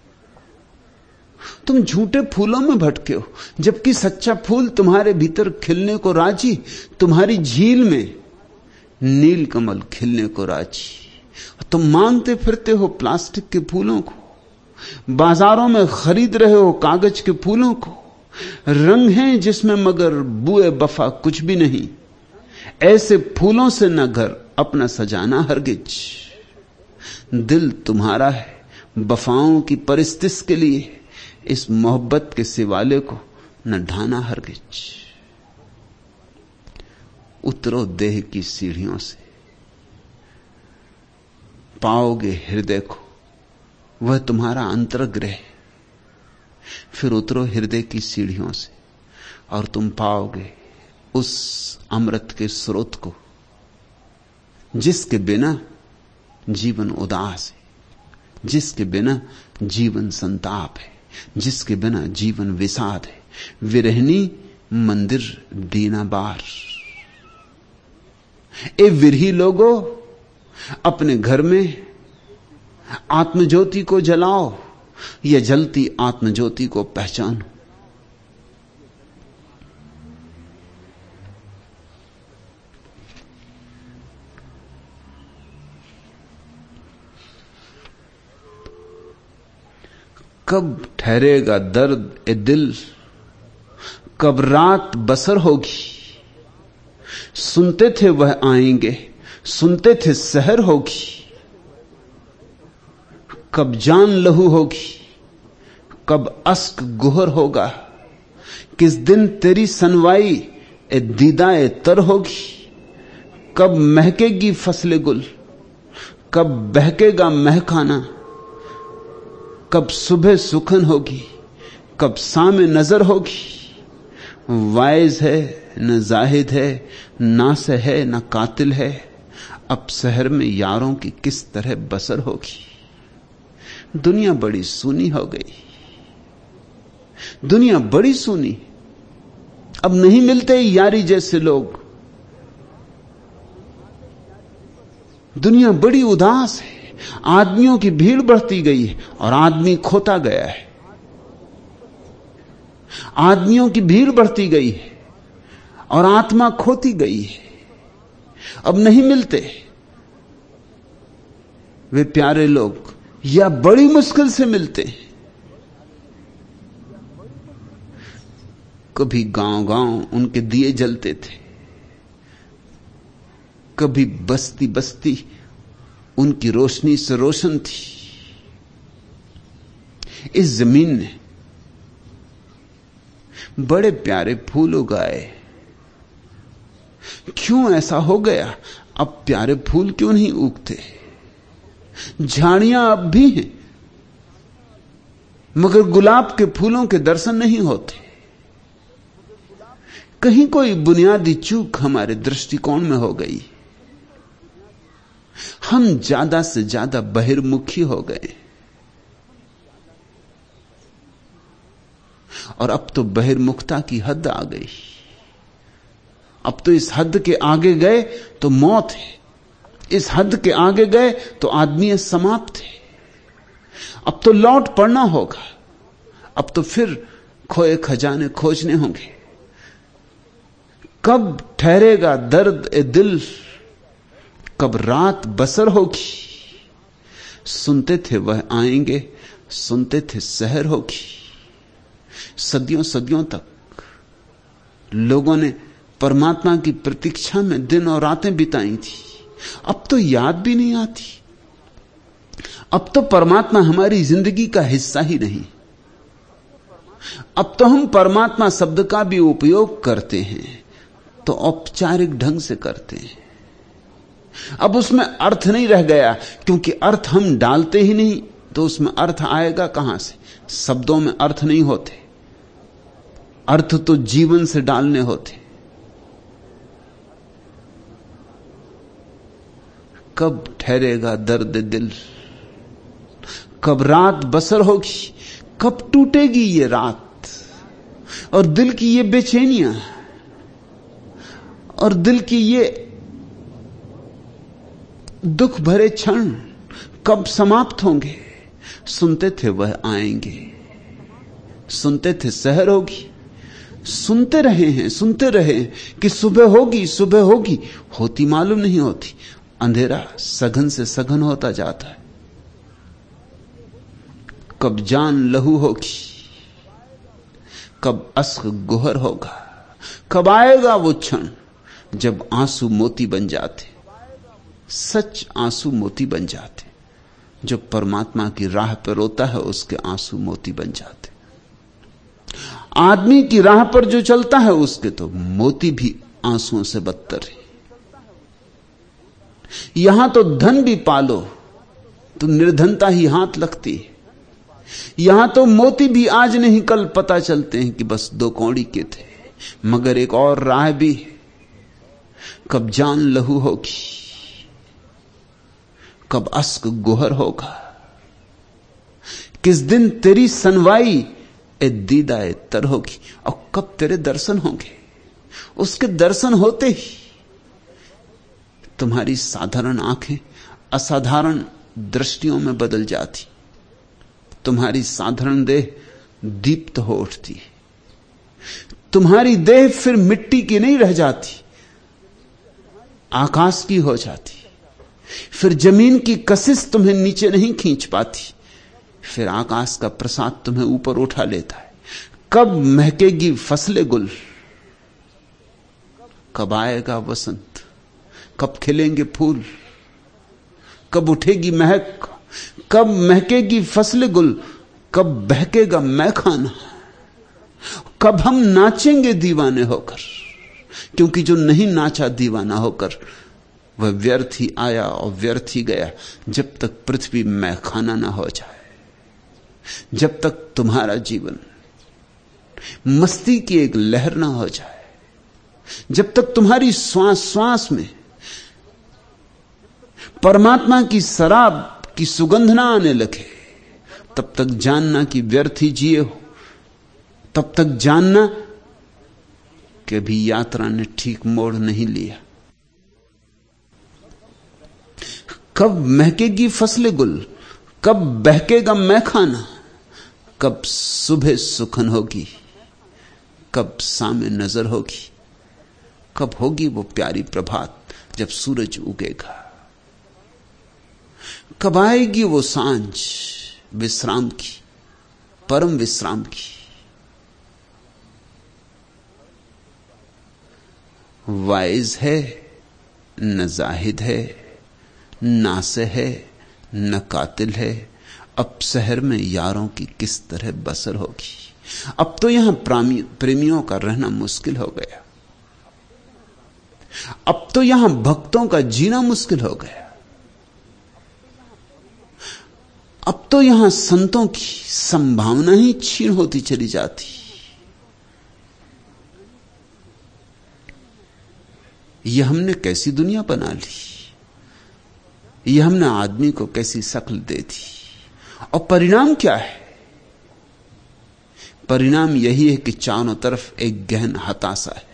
तुम झूठे फूलों में भटके हो, जबकि सच्चा फूल तुम्हारे भीतर खिलने को राजी। तुम्हारी झील में नीलकमल खिलने को राजी। तुम मांगते फिरते हो प्लास्टिक के फूलों को, बाजारों में खरीद रहे हो कागज के फूलों को। रंग हैं जिसमें मगर बुए वफा कुछ भी नहीं। ऐसे फूलों से न घर अपना सजाना हरगिज। दिल तुम्हारा है वफाओं की परिस्थिति के लिए, इस मोहब्बत के सिवाले को न ढाना हरगिज। उतरो देह की सीढ़ियों से, पाओगे हृदय को, वह तुम्हारा अंतर्गृह। फिर उतरो हृदय की सीढ़ियों से और तुम पाओगे उस अमृत के स्रोत को, जिसके बिना जीवन उदास है, जिसके बिना जीवन संताप है, जिसके बिना जीवन विषाद है। विरहनी मंदिर दीनाबार। ए विरही लोगो, अपने घर में आत्मज्योति को जलाओ, या जलती आत्मज्योति को पहचानो। कब ठहरेगा दर्द ए दिल, कब रात बसर होगी। सुनते थे वह आएंगे, सुनते थे सहर होगी, कब जान लहू होगी, कब अश्क गुहर होगा, किस दिन तेरी सनवाई ए दीदा ए तर होगी, कब महकेगी फसले गुल, कब बहकेगा महखाना, कब सुबह सुखन होगी, कब सामे नजर होगी। वाइज है न जाहिद है, नास है न कातिल है, अब शहर में यारों की किस तरह बसर होगी। दुनिया बड़ी सूनी हो गई, दुनिया बड़ी सूनी, अब नहीं मिलते यारी जैसे लोग। दुनिया बड़ी उदास है, आदमियों की भीड़ बढ़ती गई है और आदमी खोता गया है। आदमियों की भीड़ बढ़ती गई है और आत्मा खोती गई है। अब नहीं मिलते वे प्यारे लोग, या बड़ी मुश्किल से मिलते हैं। कभी गांव-गांव उनके दिए जलते थे, कभी बस्ती बस्ती उनकी रोशनी से रोशन थी। इस जमीन ने बड़े प्यारे फूल उगाए, क्यों ऐसा हो गया? अब प्यारे फूल क्यों नहीं उगते? झाड़ियां अब भी हैं, मगर गुलाब के फूलों के दर्शन नहीं होते। कहीं कोई बुनियादी चूक हमारे दृष्टिकोण में हो गई। हम ज्यादा से ज्यादा बहिर्मुखी हो गए, और अब तो बहिर्मुखता की हद आ गई। अब तो इस हद के आगे गए तो मौत है, इस हद के आगे गए तो आदमी समाप्त है। अब तो लौट पड़ना होगा, अब तो फिर खोए खजाने खोजने होंगे। कब ठहरेगा दर्द ए दिल, कब रात बसर होगी। सुनते थे वह आएंगे, सुनते थे सहर होगी। सदियों सदियों तक लोगों ने परमात्मा की प्रतीक्षा में दिन और रातें बिताई थी। अब तो याद भी नहीं आती। अब तो परमात्मा हमारी जिंदगी का हिस्सा ही नहीं। अब तो हम परमात्मा शब्द का भी उपयोग करते हैं तो औपचारिक ढंग से करते हैं। अब उसमें अर्थ नहीं रह गया, क्योंकि अर्थ हम डालते ही नहीं, तो उसमें अर्थ आएगा कहां से? शब्दों में अर्थ नहीं होते, अर्थ तो जीवन से डालने होते। कब ठहरेगा दर्द दिल, कब रात बसर होगी, कब टूटेगी ये रात, और दिल की ये बेचैनियां और दिल की ये दुख भरे क्षण कब समाप्त होंगे। सुनते थे वह आएंगे, सुनते थे सहर होगी। सुनते रहे हैं, सुनते रहे कि सुबह होगी, सुबह होगी, होती मालूम नहीं होती। अंधेरा सघन से सघन होता जाता है। कब जान लहू होगी, कब अश्क गुहर होगा, कब आएगा वो क्षण जब आंसू मोती बन जाते, सच आंसू मोती बन जाते। जो परमात्मा की राह पर रोता है उसके आंसू मोती बन जाते। आदमी की राह पर जो चलता है उसके तो मोती भी आंसुओं से बदतर है। यहां तो धन भी पालो तो निर्धनता ही हाथ लगती है। यहां तो मोती भी आज नहीं कल पता चलते हैं कि बस 2 कौड़ी के थे, मगर एक और राह भी है। कब जान लहू होगी, कब अश्क गुहर होगा, किस दिन तेरी सनवाई ए दीदा ए तर होगी, और कब तेरे दर्शन होंगे। उसके दर्शन होते ही तुम्हारी साधारण आंखें असाधारण दृष्टियों में बदल जाती, तुम्हारी साधारण देह दीप्त हो उठती, तुम्हारी देह फिर मिट्टी की नहीं रह जाती, आकाश की हो जाती। फिर जमीन की कशिश तुम्हें नीचे नहीं खींच पाती, फिर आकाश का प्रसाद तुम्हें ऊपर उठा लेता है। कब महकेगी फसले गुल, कब आएगा वसंत, कब खिलेंगे फूल, कब उठेगी महक, कब महकेगी फसलें गुल, कब बहकेगा मैखाना, कब हम नाचेंगे दीवाने होकर। क्योंकि जो नहीं नाचा दीवाना होकर वह व्यर्थ ही आया और व्यर्थ ही गया। जब तक पृथ्वी मैखाना ना हो जाए, जब तक तुम्हारा जीवन मस्ती की एक लहर ना हो जाए, जब तक तुम्हारी श्वास श्वास में परमात्मा की शराब की सुगंध ना आने लगे, तब तक जानना कि व्यर्थ ही जिए हो। तब तक जानना कि अभी यात्रा ने ठीक मोड़ नहीं लिया। कब महकेगी फसलें गुल, कब बहकेगा मैखाना, कब सुबह सुखन होगी, कब सामे नजर होगी, कब होगी वो प्यारी प्रभात जब सूरज उगेगा, कब आएगी वो सांझ विश्राम की, परम विश्राम की। वाइज है न जाहिद है, नासे है न कातिल है, अब शहर में यारों की किस तरह बसर होगी। अब तो यहां प्रेमियों का रहना मुश्किल हो गया, अब तो यहां भक्तों का जीना मुश्किल हो गया, अब तो यहां संतों की संभावना ही क्षीण होती चली जाती। यह हमने कैसी दुनिया बना ली, यह हमने आदमी को कैसी शक्ल दे दी। और परिणाम क्या है? परिणाम यही है कि चारों तरफ एक गहन हताशा है।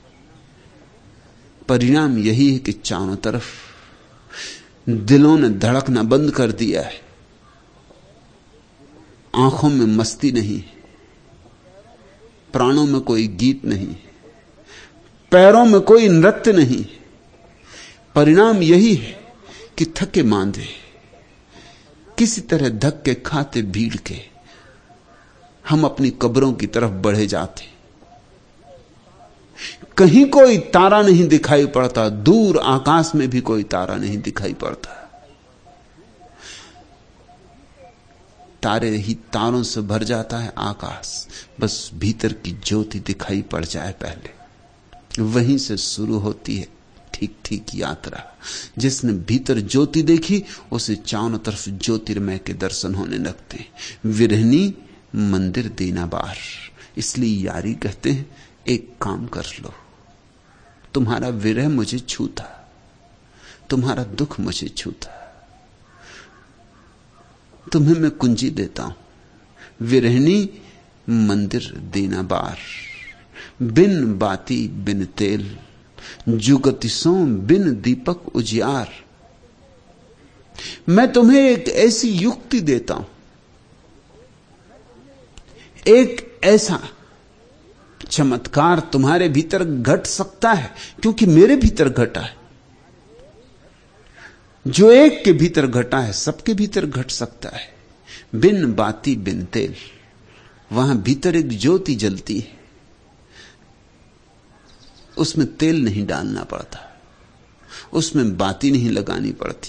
परिणाम यही है कि चारों तरफ दिलों ने धड़कना बंद कर दिया है, आंखों में मस्ती नहीं, प्राणों में कोई गीत नहीं, पैरों में कोई नृत्य नहीं। परिणाम यही है कि थके मांदे किसी तरह धक्के खाते भीड़ के हम अपनी कब्रों की तरफ बढ़े जाते। कहीं कोई तारा नहीं दिखाई पड़ता, दूर आकाश में भी कोई तारा नहीं दिखाई पड़ता। तारे ही तारों से भर जाता है आकाश, बस भीतर की ज्योति दिखाई पड़ जाए पहले, वहीं से शुरू होती है ठीक ठीक यात्रा। जिसने भीतर ज्योति देखी उसे चारों तरफ ज्योतिर्मय के दर्शन होने लगते। विरहनी मंदिर दीना बार, इसलिए यारी कहते हैं एक काम कर लो, तुम्हारा विरह मुझे छूता, तुम्हारा दुख मुझे छूता, तुम्हें मैं कुंजी देता हूं। विरहनी मंदिर दीना बार, बिन बाती बिन तेल, जुगतिसों बिन दीपक उजियार। मैं तुम्हें एक ऐसी युक्ति देता हूं, एक ऐसा चमत्कार तुम्हारे भीतर घट सकता है, क्योंकि मेरे भीतर घटा है। जो एक के भीतर घटा है सबके भीतर घट सकता है। बिन बाती बिन तेल, वहां भीतर एक ज्योति जलती है, उसमें तेल नहीं डालना पड़ता, उसमें बाती नहीं लगानी पड़ती।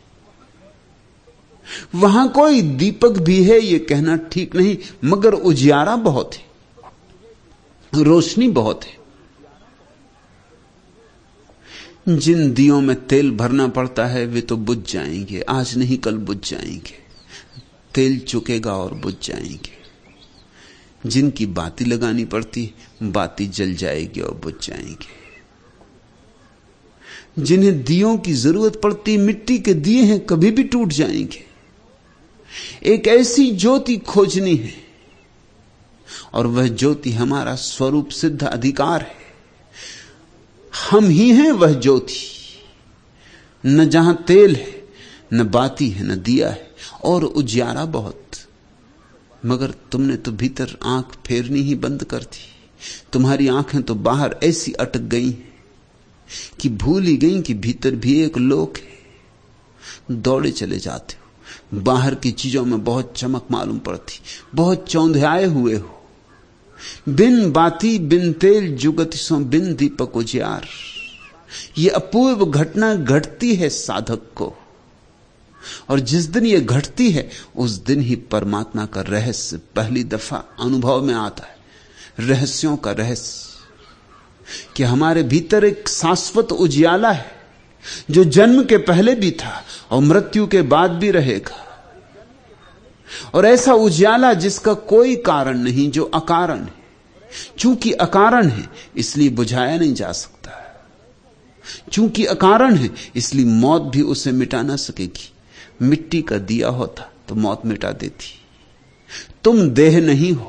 वहां कोई दीपक भी है यह कहना ठीक नहीं, मगर उजियारा बहुत है, रोशनी बहुत है। जिन दियों में तेल भरना पड़ता है वे तो बुझ जाएंगे, आज नहीं कल बुझ जाएंगे, तेल चुकेगा और बुझ जाएंगे। जिनकी बाती लगानी पड़ती, बाती जल जाएगी और बुझ जाएंगे। जिन्हें दियों की जरूरत पड़ती, मिट्टी के दिए हैं, कभी भी टूट जाएंगे। एक ऐसी ज्योति खोजनी है, और वह ज्योति हमारा स्वरूप सिद्ध अधिकार है। हम ही हैं वह ज्योति। न जहां तेल है, न बाती है, न दिया है, और उजियारा बहुत। मगर तुमने तो भीतर आंख फेरनी ही बंद कर दी। तुम्हारी आंखें तो बाहर ऐसी अटक गई कि भूल ही गई कि भीतर भी एक लोक है। दौड़े चले जाते हो, बाहर की चीजों में बहुत चमक मालूम पड़ती, बहुत चौंधियाए हुए हो। बिन बाती बिन तेल जुगतिसों बिन दीपक उजियार। ये अपूर्व घटना घटती है साधक को, और जिस दिन ये घटती है उस दिन ही परमात्मा का रहस्य पहली दफा अनुभव में आता है। रहस्यों का रहस्य कि हमारे भीतर एक शाश्वत उजियाला है जो जन्म के पहले भी था और मृत्यु के बाद भी रहेगा, और ऐसा उजियाला जिसका कोई कारण नहीं, जो अकारण है। चूंकि अकारण है इसलिए बुझाया नहीं जा सकता, चूंकि अकारण है इसलिए मौत भी उसे मिटा ना सकेगी। मिट्टी का दिया होता तो मौत मिटा देती। तुम देह नहीं हो,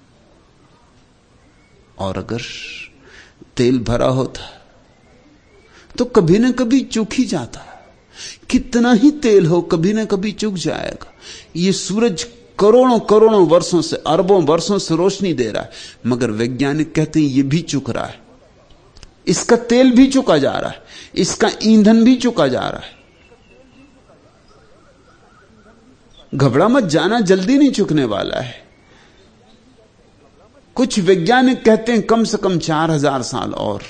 और अगर तेल भरा होता तो कभी ना कभी चूक ही जाता। कितना ही तेल हो कभी ना कभी चूक जाएगा। ये सूरज करोड़ों करोड़ों वर्षों से, अरबों वर्षों से रोशनी दे रहा है, मगर वैज्ञानिक कहते हैं ये भी चुक रहा है, इसका तेल भी चुका जा रहा है, इसका ईंधन भी चुका जा रहा है। घबरा मत जाना, जल्दी नहीं चुकने वाला है। कुछ वैज्ञानिक कहते हैं कम से कम 4000 साल और,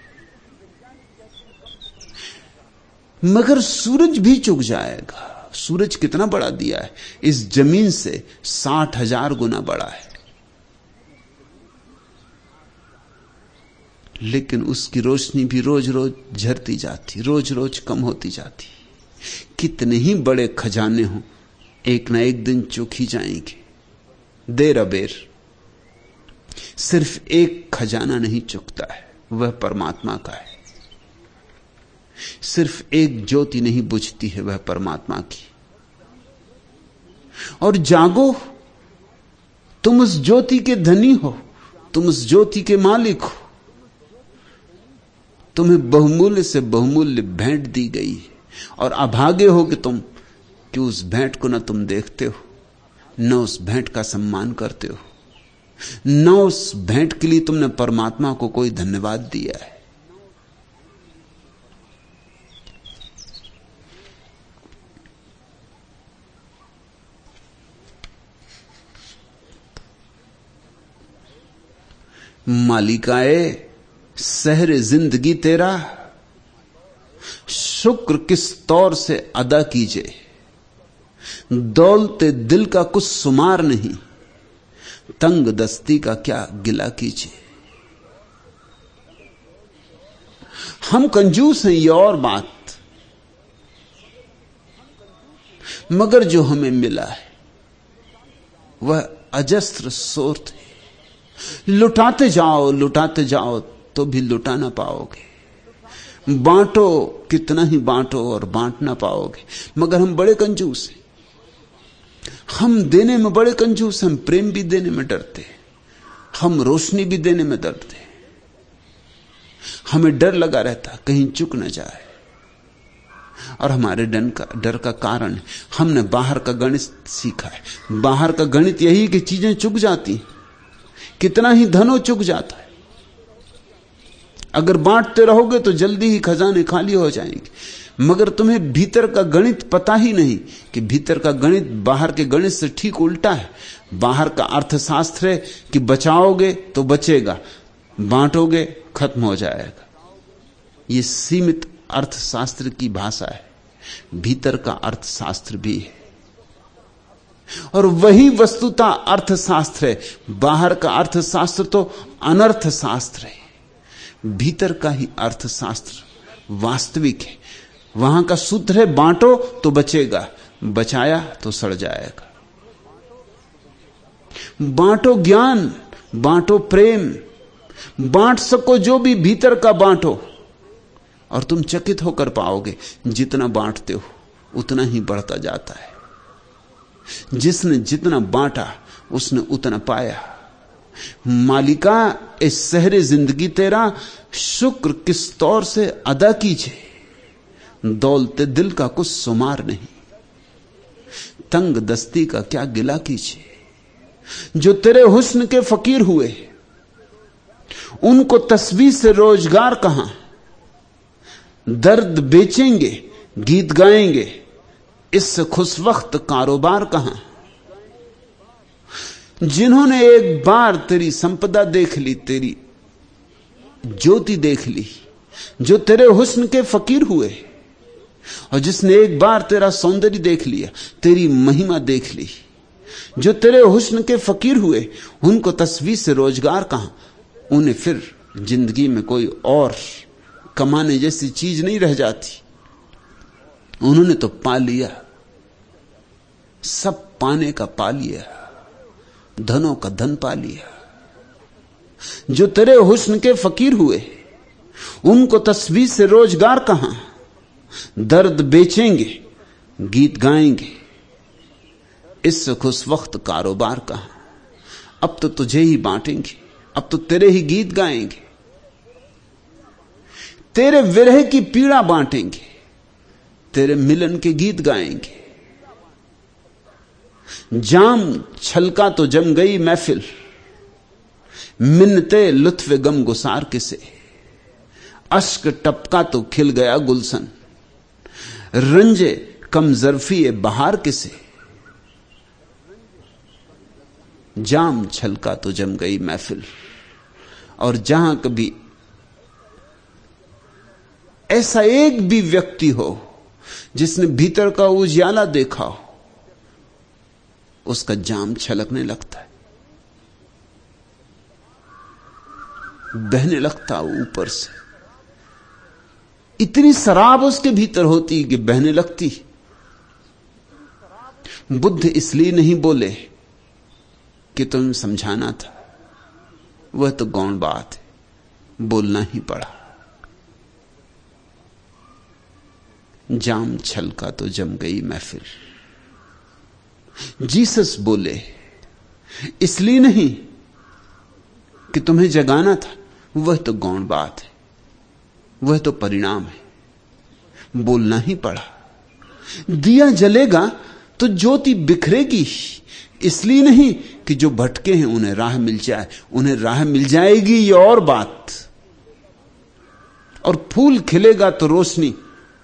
मगर सूरज भी चुक जाएगा। सूरज कितना बड़ा दिया है, इस जमीन से 60,000 गुना बड़ा है, लेकिन उसकी रोशनी भी रोज रोज झरती जाती, रोज रोज कम होती जाती। कितने ही बड़े खजाने हों, एक ना एक दिन चुक ही जाएंगे, देर अबेर। सिर्फ एक खजाना नहीं चुकता है, वह परमात्मा का है। सिर्फ एक ज्योति नहीं बुझती है, वह परमात्मा की। और जागो, तुम उस ज्योति के धनी हो, तुम उस ज्योति के मालिक हो। तुम्हें बहुमूल्य से बहुमूल्य भेंट दी गई है, और अभागे हो कि तुम कि उस भेंट को न तुम देखते हो, न उस भेंट का सम्मान करते हो, न उस भेंट के लिए तुमने परमात्मा को कोई धन्यवाद दिया है। मालिकाए सहरे जिंदगी तेरा, शुक्र किस तौर से अदा कीजिए। दौलते दिल का कुछ शुमार नहीं, तंग दस्ती का क्या गिला कीजिए। हम कंजूस हैं, ये और बात, मगर जो हमें मिला है वह अजस्त्र सोर्थ है। लुटाते जाओ तो भी लुटा ना पाओगे। बांटो कितना ही बांटो और बांट ना पाओगे। मगर हम बड़े कंजूस हैं, हम देने में बड़े कंजूस हैं। हम प्रेम भी देने में डरते हैं, हम रोशनी भी देने में डरते हैं। हमें डर लगा रहता कहीं चुक न जाए, और हमारे डर का कारण हमने बाहर का गणित सीखा है। बाहर का गणित यही कि चीजें चुक जाती, कितना ही धनो चुक जाता है। अगर बांटते रहोगे तो जल्दी ही खजाने खाली हो जाएंगे। मगर तुम्हें भीतर का गणित पता ही नहीं कि भीतर का गणित बाहर के गणित से ठीक उल्टा है। बाहर का अर्थशास्त्र है कि बचाओगे तो बचेगा, बांटोगे खत्म हो जाएगा। यह सीमित अर्थशास्त्र की भाषा है, भीतर का अर्थशास्त्र भी है। और वही वस्तुतः अर्थशास्त्र है। बाहर का अर्थशास्त्र तो अनर्थ शास्त्र है, भीतर का ही अर्थशास्त्र वास्तविक है। वहां का सूत्र है बांटो तो बचेगा, बचाया तो सड़ जाएगा। बांटो ज्ञान, बांटो प्रेम, बांट सको जो भी भीतर का बांटो, और तुम चकित होकर पाओगे जितना बांटते हो उतना ही बढ़ता जाता है। जिसने जितना बांटा उसने उतना पाया। मालिका इस सहरे जिंदगी तेरा, शुक्र किस तौर से अदा कीजिए। दौलते दिल का कुछ शुमार नहीं, तंग दस्ती का क्या गिला कीजिए। जो तेरे हुस्न के फकीर हुए उनको तस्वीर से रोजगार कहां। दर्द बेचेंगे, गीत गाएंगे, इससे खुश वक्त कारोबार कहां। जिन्होंने एक बार तेरी संपदा देख ली, तेरी ज्योति देख ली, जो तेरे हुस्न के फकीर हुए और जिसने एक बार तेरा सौंदर्य देख लिया, तेरी महिमा देख ली, जो तेरे हुस्न के फकीर हुए, उनको तस्वीर से रोजगार कहां? उन्हें फिर जिंदगी में कोई और कमाने जैसी चीज नहीं रह जाती। उन्होंने तो पा लिया, सब पाने का पा लिया, धनों का धन पा लिया। जो तेरे हुस्न के फकीर हुए, उनको तस्वीर से रोजगार कहां? दर्द बेचेंगे, गीत गाएंगे, इससे खुश वक्त कारोबार कहां? अब तो तुझे ही बांटेंगे, अब तो तेरे ही गीत गाएंगे, तेरे विरह की पीड़ा बांटेंगे, तेरे मिलन के गीत गाएंगे। जाम छलका तो जम गई महफिल, मिन्नते लुत्फ़े गम गुसार किसे, अश्क टपका तो खिल गया गुलशन, रंजे कम ज़र्फ़ी बहार किसे। जाम छलका तो जम गई महफिल। और जहां कभी ऐसा एक भी व्यक्ति हो जिसने भीतर का उजियाला देखा हो, उसका जाम छलकने लगता है, बहने लगता ऊपर से। इतनी शराब उसके भीतर होती कि बहने लगती। बुद्ध इसलिए नहीं बोले कि तुम्हें समझाना था, वह तो गौण बात है, बोलना ही पड़ा। जाम छलका तो जम गई महफिल। जीसस बोले इसलिए नहीं कि तुम्हें जगाना था, वह तो गौण बात है, वह तो परिणाम है, बोलना ही पड़ा। दिया जलेगा तो ज्योति बिखरेगी, इसलिए नहीं कि जो भटके हैं उन्हें राह मिल जाए। उन्हें राह मिल जाएगी ये और बात। और फूल खिलेगा तो रोशनी,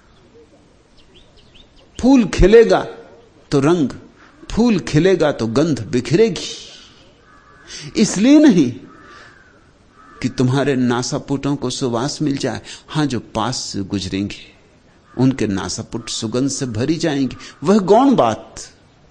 फूल खिलेगा तो रंग, फूल खिलेगा तो गंध बिखरेगी। इसलिए नहीं कि तुम्हारे नासापुटों को सुवास मिल जाए। हां, जो पास से गुजरेंगे उनके नासापुट सुगंध से भरी जाएंगे, वह गौण बात।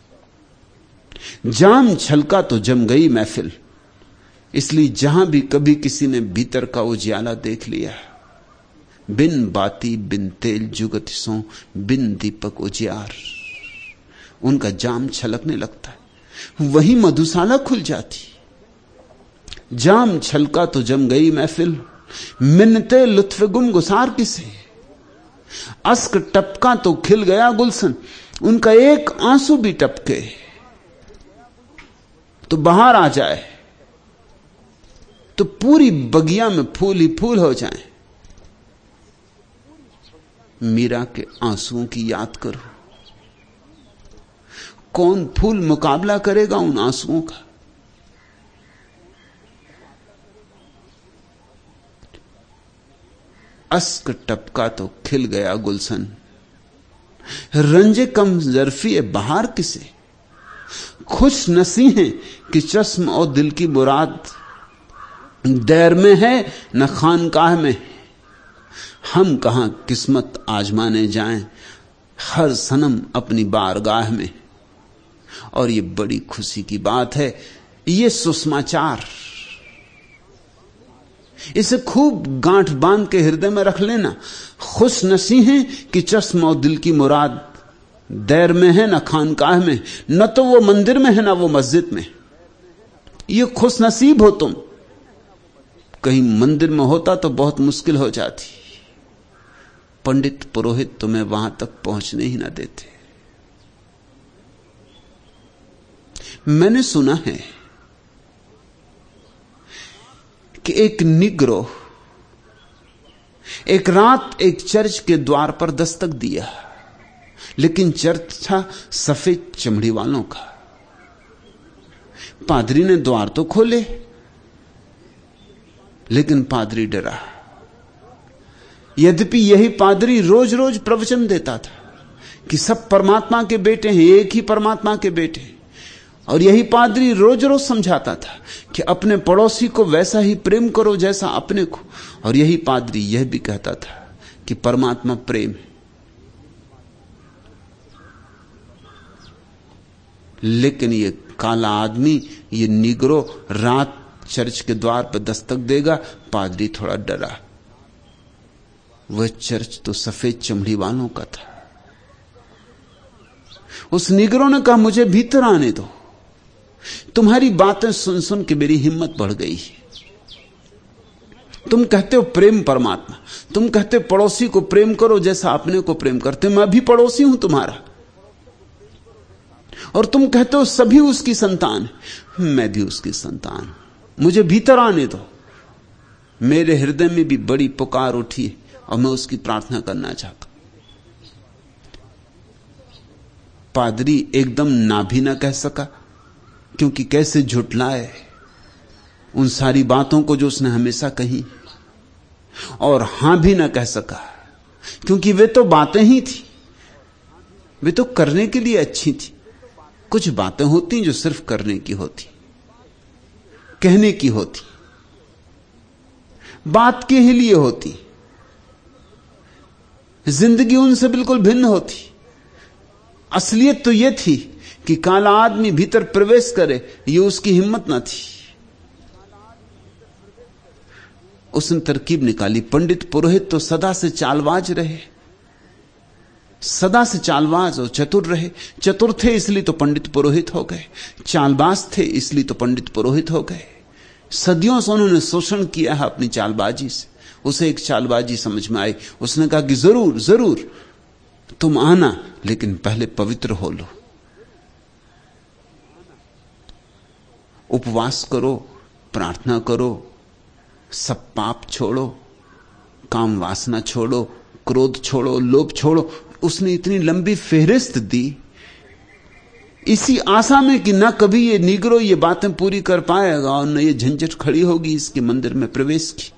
जाम छलका तो जम गई महफिल। इसलिए जहां भी कभी किसी ने भीतर का उजियाला देख लिया, बिन बाती बिन तेल जुगत सो बिन दीपक उजियार, उनका जाम छलकने लगता है, वही मधुशाला खुल जाती। जाम छलका तो जम गई महफिल, मिन्नते लुत्फ़े गुम गुसार किसे, अश्क टपका तो खिल गया गुलशन। उनका एक आंसू भी टपके तो बाहर आ जाए, तो पूरी बगिया में फूल ही फूल हो जाए। मीरा के आंसुओं की याद करो, कौन फूल मुकाबला करेगा उन आंसुओं का। अश्क टपका तो खिल गया गुलशन, रंजे कम ज़र्फ़ी बहार किसे। खुश नसी हैं कि चश्म और दिल की मुराद दैर में है न खानकाह में। हम कहां किस्मत आजमाने जाएं, हर सनम अपनी बारगाह में। और ये बड़ी खुशी की बात है, ये सुषमाचार, इसे खूब गांठ बांध के हृदय में रख लेना। खुश नसी हैं कि चश्म और दिल की मुराद दैर में है न खानकाह में। न तो वो मंदिर में है न वो मस्जिद में। ये खुश नसीब हो तुम। कहीं मंदिर में होता तो बहुत मुश्किल हो जाती, पंडित पुरोहित तुम्हें वहां तक पहुंचने ही ना देते। मैंने सुना है कि एक निग्रो एक रात एक चर्च के द्वार पर दस्तक दिया, लेकिन चर्च था सफेद चमड़ी वालों का। पादरी ने द्वार तो खोले, लेकिन पादरी डरा। यद्यपि यही पादरी रोज रोज प्रवचन देता था कि सब परमात्मा के बेटे हैं, एक ही परमात्मा के बेटे हैं। और यही पादरी रोज रोज समझाता था कि अपने पड़ोसी को वैसा ही प्रेम करो जैसा अपने को। और यही पादरी यह भी कहता था कि परमात्मा प्रेम है। लेकिन ये काला आदमी, ये निग्रो रात चर्च के द्वार पर दस्तक देगा। पादरी थोड़ा डरा। वह चर्च तो सफेद चमड़ी वालों का था। उस निग्रो ने कहा, मुझे भीतर आने दो। तुम्हारी बातें सुन सुन के मेरी हिम्मत बढ़ गई है। तुम कहते हो प्रेम परमात्मा, तुम कहते हो पड़ोसी को प्रेम करो जैसा अपने को प्रेम करते। मैं भी पड़ोसी हूं तुम्हारा। और तुम कहते हो सभी उसकी संतान, मैं भी उसकी संतान। मुझे भीतर आने दो। मेरे हृदय में भी बड़ी पुकार उठी है और मैं उसकी प्रार्थना करना चाहता हूं। पादरी एकदम ना भी ना कह सका, क्योंकि कैसे झुठलाए उन सारी बातों को जो उसने हमेशा कही, और हां भी ना कह सका, क्योंकि वे तो बातें ही थी। वे तो करने के लिए अच्छी थी। कुछ बातें होती जो सिर्फ करने की होती, कहने की होती, बात के ही लिए होती। जिंदगी उनसे बिल्कुल भिन्न होती। असलियत तो यह थी कि काला आदमी भीतर प्रवेश करे, यह उसकी हिम्मत ना थी। उसने तरकीब निकाली। पंडित पुरोहित तो सदा से चालबाज रहे, सदा से चालबाज और चतुर रहे। चतुर थे इसलिए तो पंडित पुरोहित हो गए, चालबाज थे इसलिए तो पंडित पुरोहित हो गए। सदियों से उन्होंने शोषण किया है अपनी चालबाजी से। उसे एक चालबाजी समझ में आई। उसने कहा कि जरूर जरूर तुम आना, लेकिन पहले पवित्र हो लो, उपवास करो, प्रार्थना करो, सब पाप छोड़ो, काम वासना छोड़ो, क्रोध छोड़ो, लोभ छोड़ो। उसने इतनी लंबी फेहरिस्त दी, इसी आशा में कि ना कभी ये निग्रो ये बातें पूरी कर पाएगा और न ये झंझट खड़ी होगी इसके मंदिर में प्रवेश की।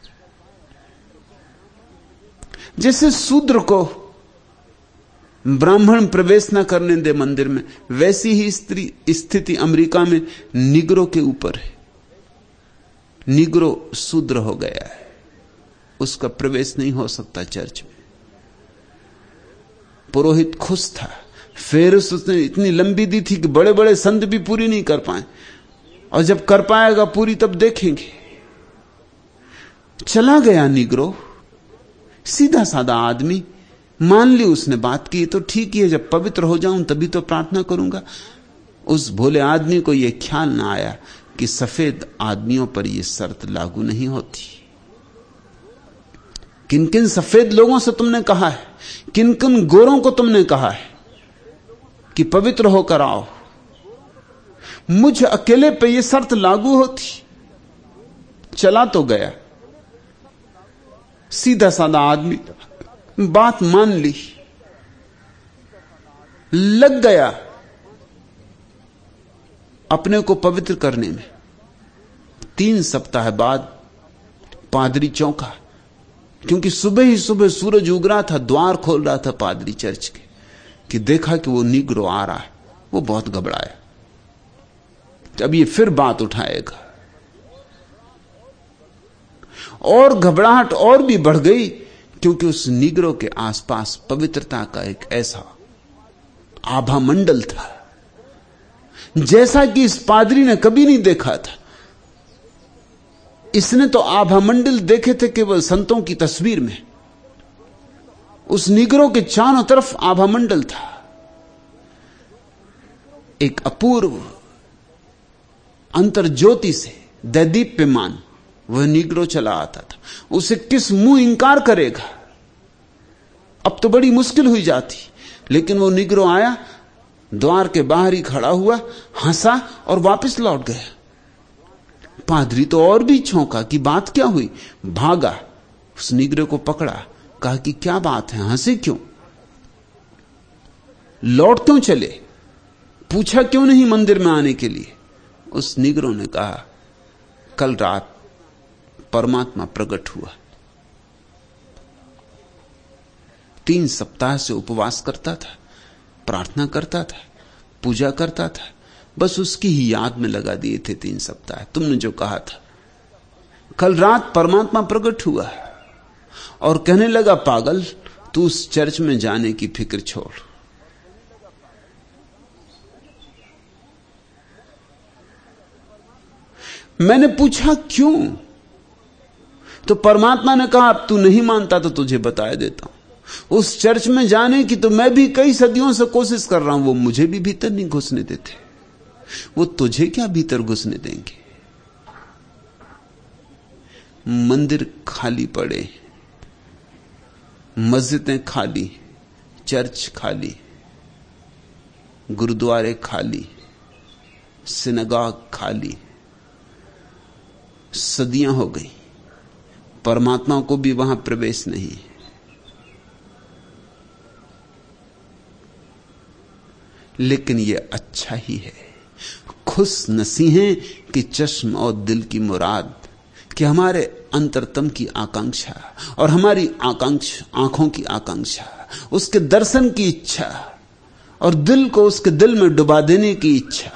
जैसे शूद्र को ब्राह्मण प्रवेश ना करने दे मंदिर में, वैसी ही स्थिति अमेरिका में निग्रो के ऊपर है। निग्रो शूद्र हो गया है, उसका प्रवेश नहीं हो सकता चर्च में। पुरोहित खुश था। फिर उसने इतनी लंबी दी थी कि बड़े बड़े संत भी पूरी नहीं कर पाए, और जब कर पाएगा पूरी तब देखेंगे। चला गया निग्रो, सीधा साधा आदमी। मान ली उसने बात की तो ठीक ही है, जब पवित्र हो जाऊं तभी तो प्रार्थना करूंगा। उस भोले आदमी को यह ख्याल ना आया कि सफेद आदमियों पर यह शर्त लागू नहीं होती। किन किन सफेद लोगों से तुमने कहा है, किन किन गोरों को तुमने कहा है कि पवित्र होकर आओ? मुझ अकेले पे यह शर्त लागू होती? चला तो गया, सीधा साधा आदमी, बात मान ली, लग गया अपने को पवित्र करने में। 3 सप्ताह बाद पादरी चौंका, क्योंकि सुबह ही सुबह सूरज उग रहा था, द्वार खोल रहा था पादरी चर्च के, कि देखा कि वो निग्रो आ रहा है। वो बहुत घबराया, अब ये फिर बात उठाएगा। और घबराहट और भी बढ़ गई, क्योंकि उस निग्रो के आसपास पवित्रता का एक ऐसा आभा मंडल था जैसा कि इस पादरी ने कभी नहीं देखा था। इसने तो आभा मंडल देखे थे केवल संतों की तस्वीर में। उस निग्रो के चारों तरफ आभा मंडल था। एक अपूर्व अंतर्ज्योति से दैदीप्यमान वह निग्रो चला आता था। उसे किस मुंह इंकार करेगा? अब तो बड़ी मुश्किल हुई जाती। लेकिन वो निग्रो आया, द्वार के बाहर ही खड़ा हुआ, हंसा और वापस लौट गया। पादरी तो और भी चौंका कि बात क्या हुई। भागा, उस निग्रो को पकड़ा, कहा कि क्या बात है, हंसे क्यों, लौट क्यों चले, पूछा क्यों नहीं मंदिर में आने के लिए? उस निग्रो ने कहा, कल रात परमात्मा प्रकट हुआ। 3 सप्ताह से उपवास करता था, प्रार्थना करता था, पूजा करता था, बस उसकी ही याद में लगा दिए थे 3 सप्ताह। तुमने जो कहा था कल रात परमात्मा प्रकट हुआ और कहने लगा, पागल, तू उस चर्च में जाने की फिक्र छोड़। मैंने पूछा क्यों? तो परमात्मा ने कहा, अब तू नहीं मानता तो तुझे बता देता हूं। उस चर्च में जाने की तो मैं भी कई सदियों से कोशिश कर रहा हूं, वो मुझे भी भीतर नहीं घुसने देते। वो तुझे क्या भीतर घुसने देंगे? मंदिर खाली पड़े, मस्जिदें खाली, चर्च खाली, गुरुद्वारे खाली, सिनगाग खाली, सदियां हो गई, परमात्मा को भी वहां प्रवेश नहीं। लेकिन यह अच्छा ही है। खुश नसी हैं कि चश्म और दिल की मुराद, कि हमारे अंतरतम की आकांक्षा और हमारी आकांक्षा, आंखों की आकांक्षा, उसके दर्शन की इच्छा और दिल को उसके दिल में डुबा देने की इच्छा।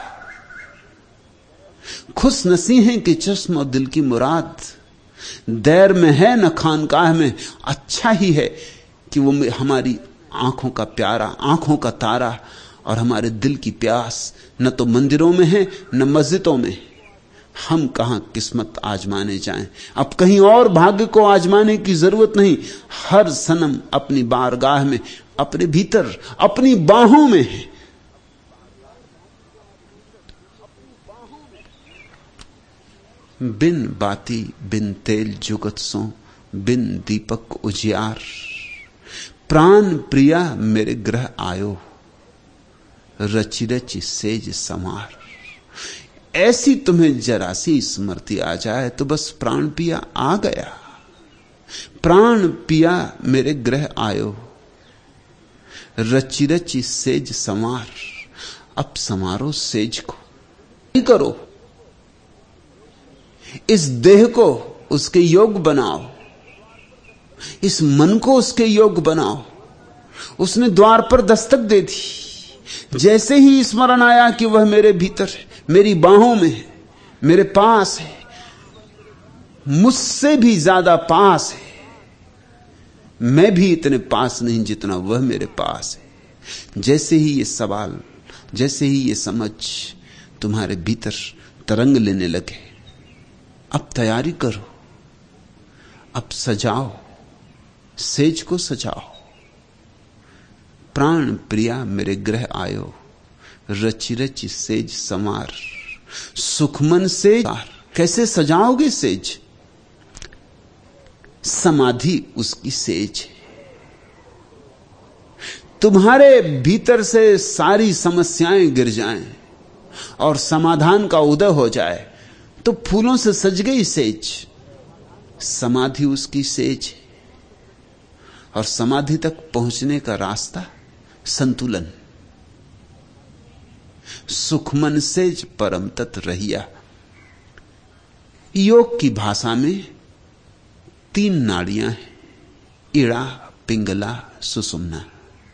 खुश नसी हैं कि चश्म और दिल की मुराद, दैर में है न खानकाह में। अच्छा ही है कि वो हमारी आंखों का प्यारा, आंखों का तारा और हमारे दिल की प्यास न तो मंदिरों में है न मस्जिदों में। हम कहां किस्मत आजमाने जाएं? अब कहीं और भाग्य को आजमाने की जरूरत नहीं। हर सनम अपनी बारगाह में, अपने भीतर, अपनी बाहों में है। बिन बाती बिन तेल जुगत सो, बिन दीपक उजियार, प्राण प्रिया मेरे ग्रह आयो, रचि रचि सेज समार। ऐसी तुम्हें जरा सी स्मृति आ जाए तो बस प्राण पिया आ गया। प्राण पिया मेरे ग्रह आयो, रचि रचि सेज समार। अब समारो सेज को, करो इस देह को उसके योग बनाओ, इस मन को उसके योग बनाओ। उसने द्वार पर दस्तक दे दी। जैसे ही स्मरण आया कि वह मेरे भीतर है, मेरी बाहों में है, मेरे पास है, मुझसे भी ज्यादा पास है, मैं भी इतने पास नहीं जितना वह मेरे पास है। जैसे ही ये सवाल, जैसे ही ये समझ तुम्हारे भीतर तरंग लेने लगे, अब तैयारी करो, अब सजाओ, सेज को सजाओ। प्राण प्रिया मेरे ग्रह आयो, रचि रचि सेज समार। सुखमन सेज कैसे सजाओगे सेज? समाधि उसकी सेज है। तुम्हारे भीतर से सारी समस्याएं गिर जाएं और समाधान का उदय हो जाए तो फूलों से सज गई सेज। समाधि उसकी सेज है। और समाधि तक पहुंचने का रास्ता संतुलन। सुखमन सेज परम तत् रहिया। योग की भाषा में 3 नाड़ियां हैं, इड़ा, पिंगला, सुषुम्ना।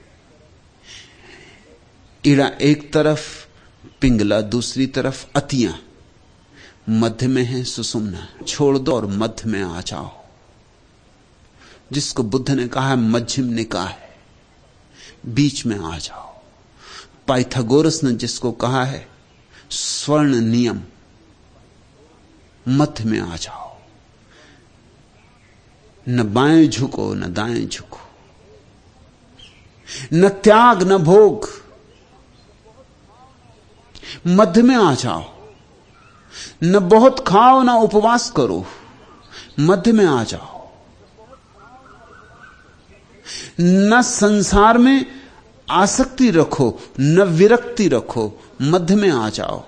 इड़ा एक तरफ, पिंगला दूसरी तरफ, अतियां मध्य में है सुषुम्ना। छोड़ दो और मध्य में आ जाओ, जिसको बुद्ध ने कहा है मध्यम निकाय, बीच में आ जाओ। पाइथागोरस ने जिसको कहा है स्वर्ण नियम, मध्य में आ जाओ। न बाएं झुको न दाएं झुको, न त्याग न भोग, मध्य में आ जाओ। न बहुत खाओ न उपवास करो, मध्य में आ जाओ। न संसार में आसक्ति रखो न विरक्ति रखो, मध्य में आ जाओ।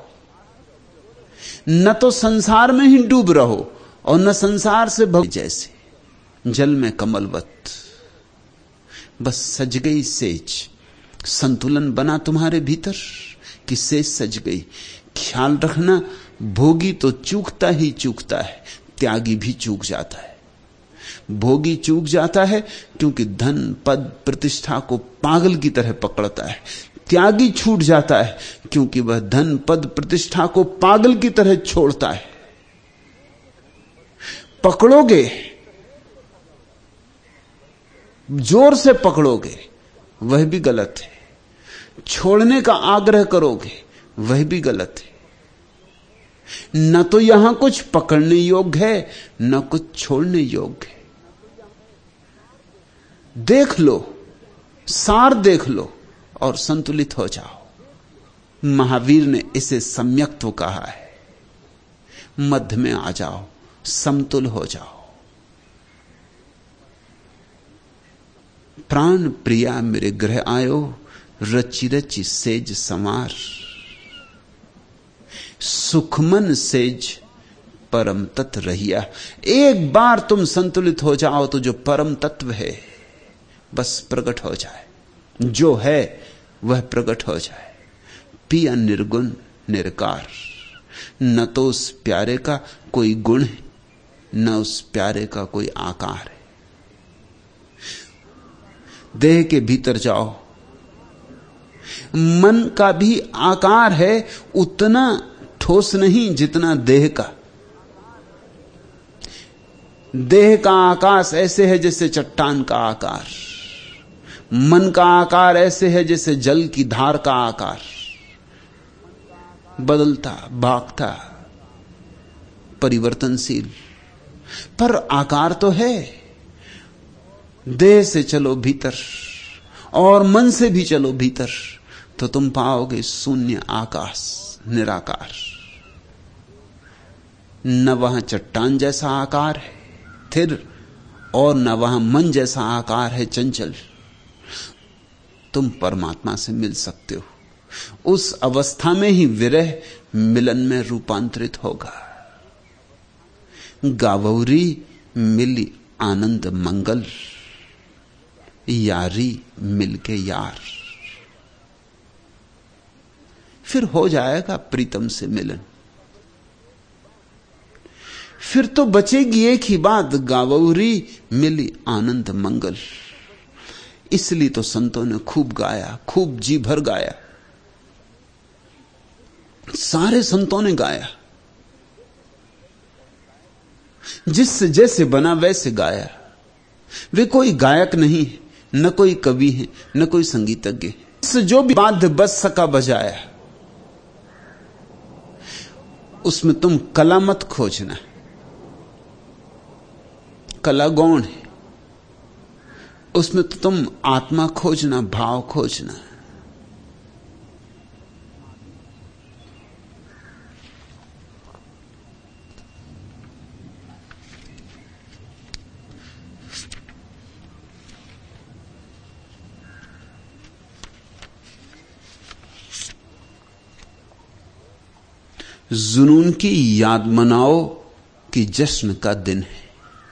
न तो संसार में ही डूब रहो और न संसार से भग, जैसे जल में कमलवत। बस सज गई सेज, संतुलन बना तुम्हारे भीतर कि सेज सज गई। ख्याल रखना, भोगी तो चूकता ही चूकता है, त्यागी भी चूक जाता है। भोगी चूक जाता है क्योंकि धन पद प्रतिष्ठा को पागल की तरह पकड़ता है। त्यागी छूट जाता है क्योंकि वह धन पद प्रतिष्ठा को पागल की तरह छोड़ता है। पकड़ोगे, जोर से पकड़ोगे, वह भी गलत है। छोड़ने का आग्रह करोगे, वह भी गलत है। न तो यहां कुछ पकड़ने योग्य है, न कुछ छोड़ने योग्य है। देख लो, सार देख लो और संतुलित हो जाओ। महावीर ने इसे सम्यक्त्व कहा है। मध्य में आ जाओ, समतुल हो जाओ। प्राण प्रिया मेरे गृह आयो, रची रची सेज समार। सुखमन सेज परम तत्व रहिया। एक बार तुम संतुलित हो जाओ तो जो परम तत्व है बस प्रकट हो जाए। जो है वह प्रकट हो जाए। पिया निर्गुण निरकार। न तो उस प्यारे का कोई गुण है, न उस प्यारे का कोई आकार है। देह के भीतर जाओ, मन का भी आकार है, उतना ठोस नहीं जितना देह का। देह का आकाश ऐसे है जैसे चट्टान का आकार। मन का आकार ऐसे है जैसे जल की धार का आकार, बदलता, भागता, परिवर्तनशील, पर आकार तो है। देह से चलो भीतर और मन से भी चलो भीतर तो तुम पाओगे शून्य आकाश, निराकार। न वहां चट्टान जैसा आकार है स्थिर, और न वहां मन जैसा आकार है चंचल। तुम परमात्मा से मिल सकते हो। उस अवस्था में ही विरह मिलन में रूपांतरित होगा। गावौरी मिली आनंद मंगल, यारी मिलके यार। फिर हो जाएगा प्रीतम से मिलन। फिर तो बचेगी एक ही बात, गावौरी मिली आनंद मंगल। इसलिए तो संतों ने खूब गाया, खूब जी भर गाया। सारे संतों ने गाया, जिससे जैसे बना वैसे गाया। वे कोई गायक नहीं है, न कोई कवि है, न कोई संगीतज्ञ है। इससे जो भी वाद्य बज सका बजाया। उसमें तुम कला मत खोजना, कला गौण है। उसमें तो तुम आत्मा खोजना, भाव खोजना। जुनून की याद मनाओ कि जश्न का दिन है।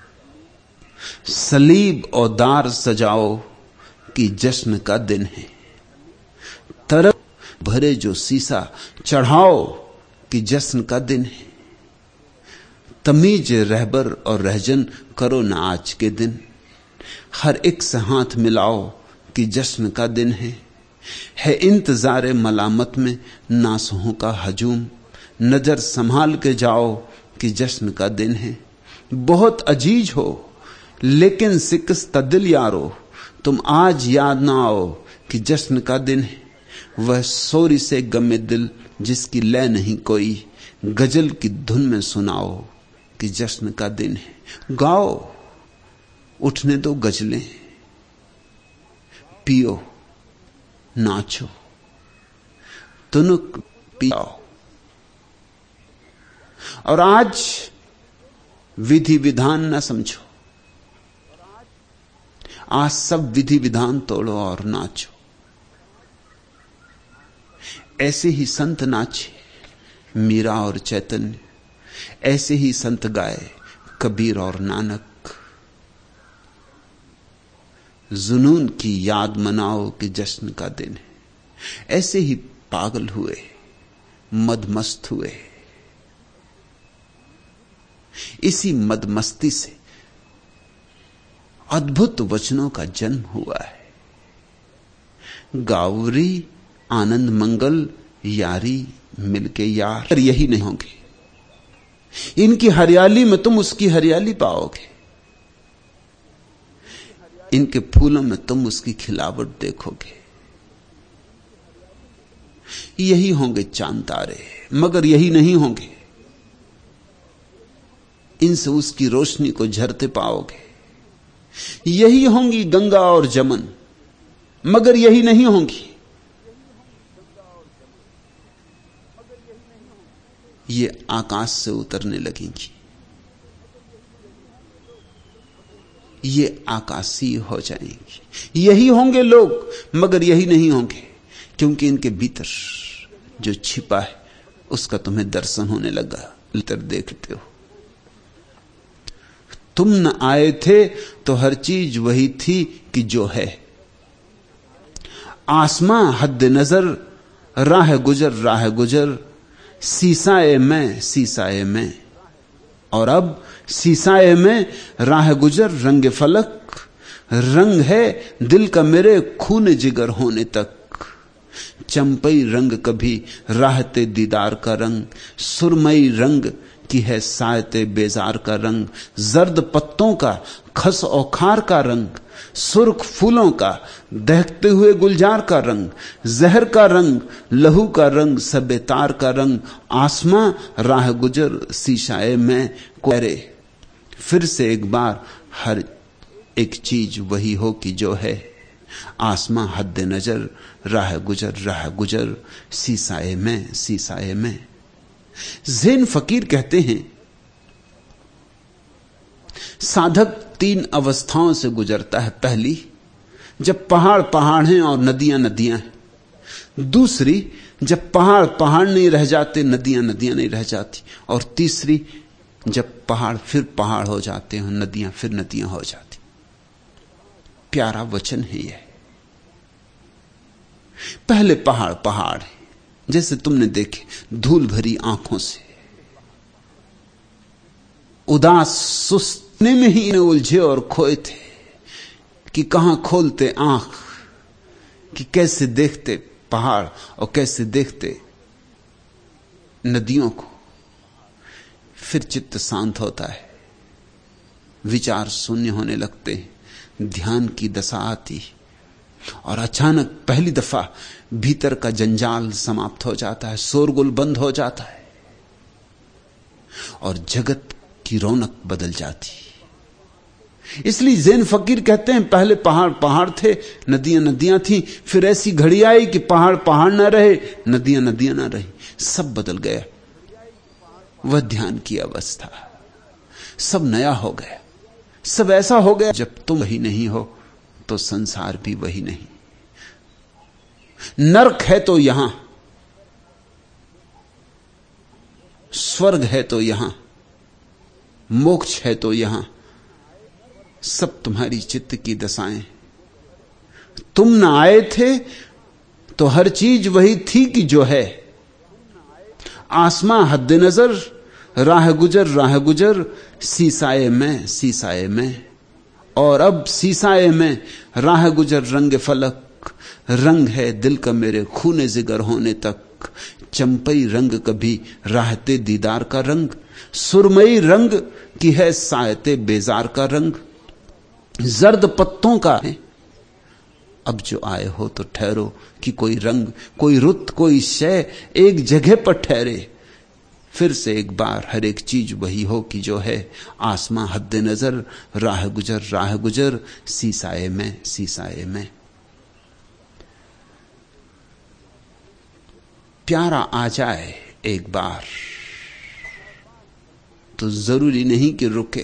सलीब और दार सजाओ कि जश्न का दिन है। तरफ भरे जो शीशा चढ़ाओ कि जश्न का दिन है। तमीज रहबर और रहजन करो न आज के दिन। हर एक से हाथ मिलाओ कि जश्न का दिन है इंतजारे मलामत में नासहों का हजूम। नजर संभाल के जाओ कि जश्न का दिन है। बहुत अजीज हो लेकिन सिकस्ता दिल यारो, तुम आज याद ना आओ कि जश्न का दिन है। वह सोरी से गमे दिल जिसकी लय नहीं कोई, गजल की धुन में सुनाओ कि जश्न का दिन है। गाओ, उठने दो गजलें, पियो, नाचो, तुनुक पियाओ। और आज विधि विधान न समझो, आज सब विधि विधान तोड़ो और नाचो। ऐसे ही संत नाचे, मीरा और चैतन्य। ऐसे ही संत गाए, कबीर और नानक। जुनून की याद मनाओ कि जश्न का दिन है। ऐसे ही पागल हुए, मदमस्त हुए। इसी मदमस्ती से अद्भुत वचनों का जन्म हुआ है। गावरी आनंद मंगल, यारी मिलके यार। यही नहीं होंगे इनकी हरियाली में तुम उसकी हरियाली पाओगे, इनके फूलों में तुम उसकी खिलावट देखोगे। यही होंगे चांद तारे, मगर यही नहीं होंगे। इनसे उसकी रोशनी को झरते पाओगे। यही होंगी गंगा और जमन, मगर यही नहीं होंगी। ये आकाश से उतरने लगेंगी, ये आकाशीय हो जाएंगी। यही होंगे लोग, मगर यही नहीं होंगे, क्योंकि इनके भीतर जो छिपा है उसका तुम्हें दर्शन होने लगा। भीतर देखते हो। तुम न आए थे तो हर चीज वही थी कि जो है। आसमां हद नजर, राह गुजर, सीसाए में, और अब सीसाए में राह गुजर, रंग फलक, रंग है दिल का मेरे खून जिगर होने तक। चंपई रंग कभी राहते दीदार का रंग, सुरमई रंग की है सायते बेजार का रंग। जर्द पत्तों का खस और खार का रंग, सुर्ख फूलों का दहकते हुए गुलजार का रंग। जहर का रंग, लहू का रंग, सबेतार का रंग। आसमां राह गुजर, शीशाए में कोरे। फिर से एक बार हर एक चीज वही हो कि जो है। आसमां हद नजर, राह गुजर, शीशाए में। ज़ैन फकीर कहते हैं, साधक 3 अवस्थाओं से गुजरता है। पहली, जब पहाड़ पहाड़ हैं और नदियां नदियां हैं। दूसरी, जब पहाड़ पहाड़ नहीं रह जाते, नदियां नदियां नहीं रह जाती। और तीसरी, जब पहाड़ फिर पहाड़ हो जाते हैं, नदियां फिर नदियां हो जाती। प्यारा वचन है यह। पहले पहाड़ पहाड़ है, जैसे तुमने देखे धूल भरी आंखों से, उदास सुस्तने में ही इन्हें उलझे और खोए थे कि कहां खोलते आंख, कि कैसे देखते पहाड़ और कैसे देखते नदियों को। फिर चित्त शांत होता है, विचार शून्य होने लगते हैं, ध्यान की दशा आती, और अचानक पहली दफा भीतर का जंजाल समाप्त हो जाता है, शोरगुल बंद हो जाता है और जगत की रौनक बदल जाती। इसलिए ज़ैन फकीर कहते हैं, पहले पहाड़ पहाड़ थे, नदियां नदियां थीं, फिर ऐसी घड़ी आई कि पहाड़ पहाड़ ना रहे, नदियां नदियां ना रही, सब बदल गया। वह ध्यान की अवस्था, सब नया हो गया, सब ऐसा हो गया। जब तुम वही नहीं हो तो संसार भी वही नहीं। नरक है तो यहां, स्वर्ग है तो यहां, मोक्ष है तो यहां, सब तुम्हारी चित्त की दशाएं। तुम न आए थे तो हर चीज वही थी कि जो है। आसमां हद नजर, राह गुजर, शीशाए में, और अब शीशाए में राह गुजर, रंग फलक, रंग है दिल का मेरे खूने जिगर होने तक। चंपई रंग कभी राहते दीदार का रंग, सुरमई रंग की है सायते बेजार का रंग। जर्द पत्तों का है, अब जो आए हो तो ठहरो कि कोई रंग, कोई रुत, कोई शय एक जगह पर ठहरे। फिर से एक बार हर एक चीज वही हो कि जो है। आसमां हद नजर, राह गुजर, शीशाए में। प्यारा आ जाए एक बार तो जरूरी नहीं कि रुके।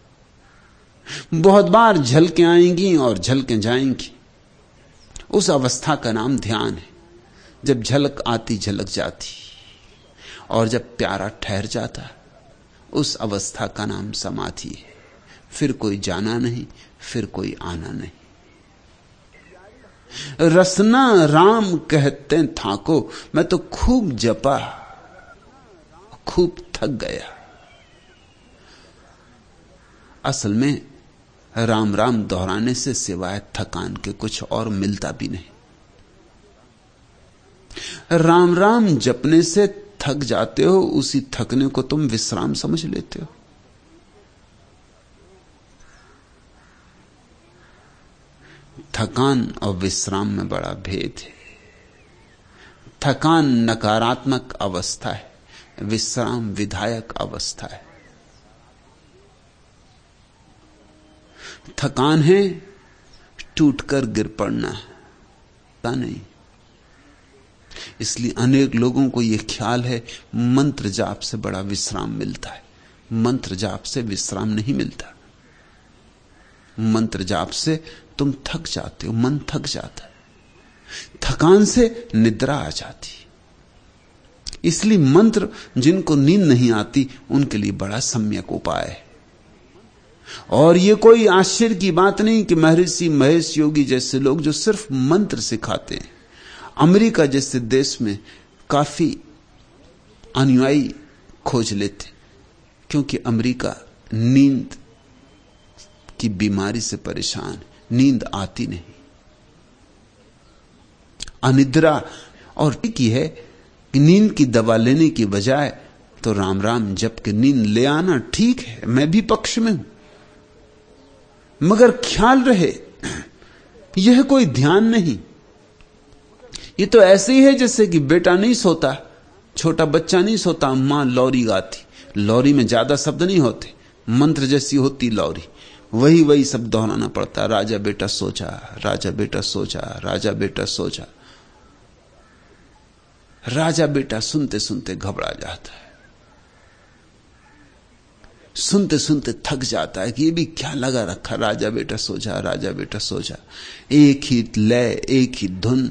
बहुत बार झलकें आएंगी और झलकें जाएंगी। उस अवस्था का नाम ध्यान है। जब झलक आती झलक जाती, और जब प्यारा ठहर जाता, उस अवस्था का नाम समाधि है। फिर कोई जाना नहीं, फिर कोई आना नहीं। रसना राम कहते थाको, मैं तो खूब जपा, खूब थक गया। असल में राम राम दोहराने से सिवाय थकान के कुछ और मिलता भी नहीं। राम राम जपने से थक जाते हो उसी थकने को तुम विश्राम समझ लेते हो। थकान और विश्राम में बड़ा भेद है। थकान नकारात्मक अवस्था है, विश्राम विधायक अवस्था है। थकान है टूटकर गिर पड़ना, नहीं। इसलिए अनेक लोगों को यह ख्याल है मंत्र जाप से बड़ा विश्राम मिलता है। मंत्र जाप से विश्राम नहीं मिलता। मंत्र जाप से तुम थक जाते हो, मन थक जाता है। थकान से निद्रा आ जाती। इसलिए मंत्र जिनको नींद नहीं आती उनके लिए बड़ा सम्यक उपाय है। और यह कोई आश्चर्य की बात नहीं कि महर्षि महेश योगी जैसे लोग जो सिर्फ मंत्र सिखाते हैं, अमेरिका जैसे देश में काफी अनुयायी खोज लेते, क्योंकि अमेरिका नींद की बीमारी से परेशान, नींद आती नहीं, अनिद्रा। और ठीक ही है कि नींद की दवा लेने की बजाय तो राम राम जप के नींद ले आना ठीक है, मैं भी पक्ष में हूं। मगर ख्याल रहे यह कोई ध्यान नहीं। ये तो ऐसे ही है जैसे कि बेटा नहीं सोता, छोटा बच्चा नहीं सोता, मां लौरी गाती। लौरी में ज्यादा शब्द नहीं होते, मंत्र जैसी होती लौरी, वही सब दोहराना पड़ता। राजा बेटा सो जा, राजा बेटा सो जा, राजा बेटा सो जा। राजा बेटा सुनते सुनते घबरा जाता है, सुनते सुनते थक जाता है कि ये भी क्या लगा रखा, राजा बेटा सो जा, राजा बेटा सो जा। एक ही लय, एक ही धुन,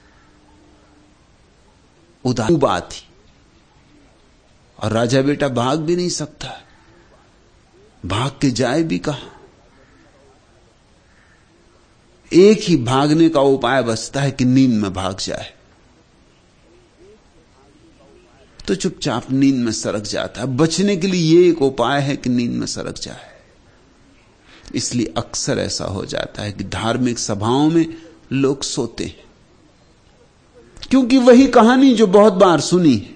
उदास बात ही। और राजा बेटा भाग भी नहीं सकता, भाग के जाए भी कहां। एक ही भागने का उपाय बचता है कि नींद में भाग जाए, तो चुपचाप नींद में सरक जाता है। बचने के लिए यह एक उपाय है कि नींद में सरक जाए। इसलिए अक्सर ऐसा हो जाता है कि धार्मिक सभाओं में लोग सोते हैं, क्योंकि वही कहानी जो बहुत बार सुनी है,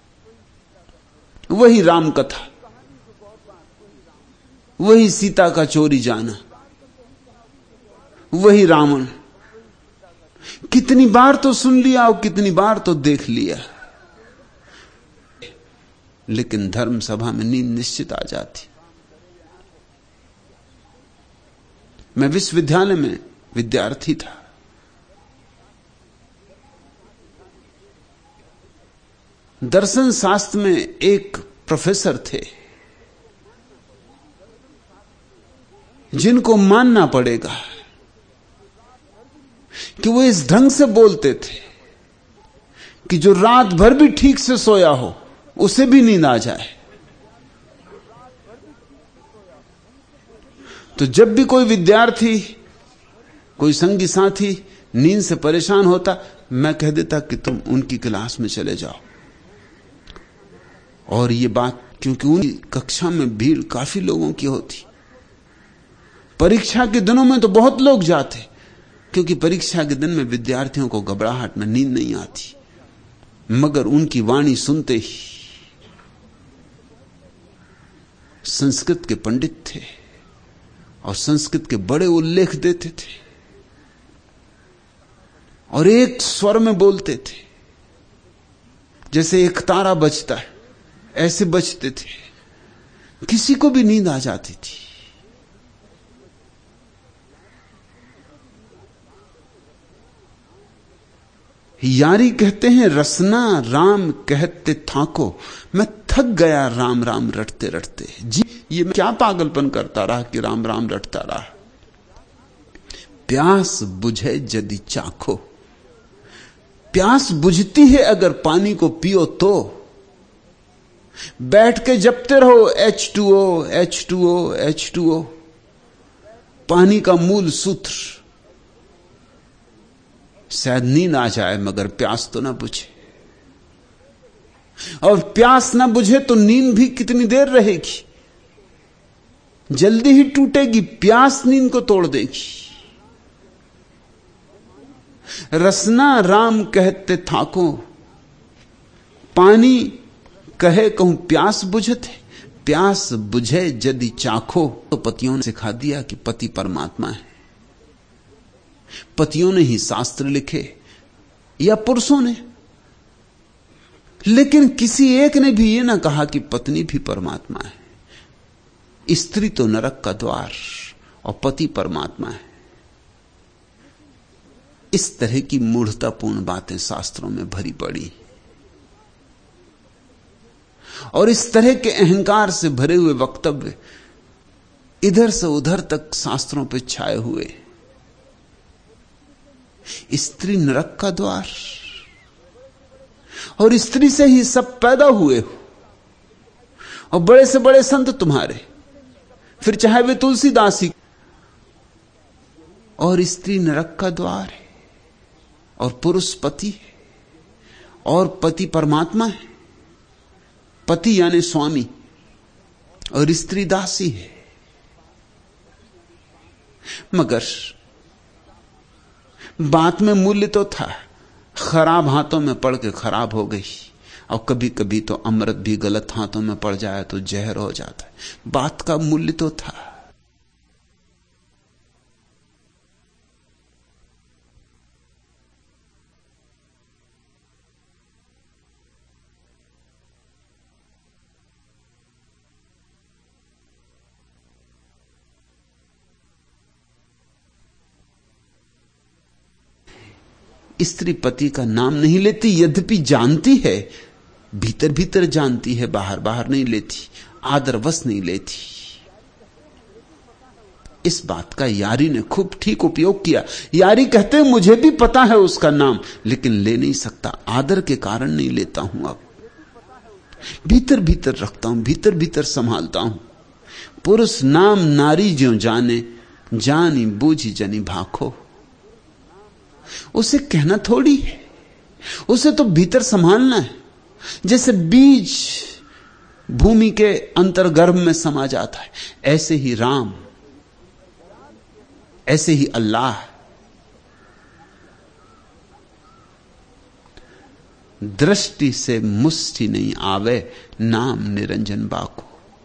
वही राम कथा, वही सीता का चोरी जाना, वही रावण, कितनी बार तो सुन लिया और कितनी बार तो देख लिया। लेकिन धर्म सभा में नींद निश्चित आ जाती। मैं विश्वविद्यालय में विद्यार्थी था। दर्शन शास्त्र में एक प्रोफेसर थे जिनको मानना पड़ेगा कि वो इस ढंग से बोलते थे कि जो रात भर भी ठीक से सोया हो उसे भी नींद आ जाए। तो जब भी कोई विद्यार्थी, कोई संगी साथी नींद से परेशान होता, मैं कह देता कि तुम उनकी क्लास में चले जाओ। और ये बात क्योंकि उनकी कक्षा में भीड़ काफी लोगों की होती, परीक्षा के दिनों में तो बहुत लोग जाते, क्योंकि परीक्षा के दिन में विद्यार्थियों को घबराहट में नींद नहीं आती। मगर उनकी वाणी सुनते ही, संस्कृत के पंडित थे और संस्कृत के बड़े उल्लेख देते थे और एक स्वर में बोलते थे, जैसे एक तारा बजता है ऐसे बजते थे, किसी को भी नींद आ जाती थी। यारी कहते हैं रसना राम कहते थाको, मैं थक गया राम राम रटते रटते। जी, ये क्या पागलपन करता रहा कि राम राम रटता रहा। प्यास बुझे यदि चाखो, प्यास बुझती है अगर पानी को पियो तो। बैठ के जपते रहो H2O H2O H2O, पानी का मूल सूत्र। शायद नींद आ जाए मगर प्यास तो ना बुझे, और प्यास ना बुझे तो नींद भी कितनी देर रहेगी, जल्दी ही टूटेगी। प्यास नींद को तोड़ देगी। रसना राम कहते थाको, पानी कहे कहूं प्यास बुझते, प्यास बुझे यदि चाखो। तो पतियों ने सिखा दिया कि पति परमात्मा है। पतियों ने ही शास्त्र लिखे या पुरुषों ने, लेकिन किसी एक ने भी यह ना कहा कि पत्नी भी परमात्मा है। स्त्री तो नरक का द्वार और पति परमात्मा है। इस तरह की मूढ़तापूर्ण बातें शास्त्रों में भरी पड़ी और इस तरह के अहंकार से भरे हुए वक्तव्य इधर से उधर तक शास्त्रों पे छाए हुए। स्त्री नरक का द्वार, और स्त्री से ही सब पैदा हुए हो, और बड़े से बड़े संत तुम्हारे, फिर चाहे वे तुलसीदास ही, और स्त्री नरक का द्वार है और पुरुष पति है और पति परमात्मा है। पति यानी स्वामी और स्त्री दासी है। मगर बात में मूल्य तो था, खराब हाथों में पड़ के खराब हो गई। और कभी कभी तो अमृत भी गलत हाथों में पड़ जाए तो जहर हो जाता है। बात का मूल्य तो था। स्त्री पति का नाम नहीं लेती, यद्यपि जानती है, भीतर भीतर जानती है, बाहर बाहर नहीं लेती, आदरवश नहीं लेती। इस बात का यारी ने खूब ठीक उपयोग किया। यारी कहते हैं मुझे भी पता है उसका नाम, लेकिन ले नहीं सकता, आदर के कारण नहीं लेता हूं। अब भीतर भीतर रखता हूं, भीतर भीतर संभालता हूं। पुरुष नाम नारी ज्यों जाने, जानी बूझी जनी भाखो। उसे कहना थोड़ी है, उसे तो भीतर संभालना है। जैसे बीज भूमि के अंतर्गर्भ में समा जाता है, ऐसे ही राम, ऐसे ही अल्लाह। दृष्टि से मुष्टि नहीं आवे, नाम निरंजन बाको।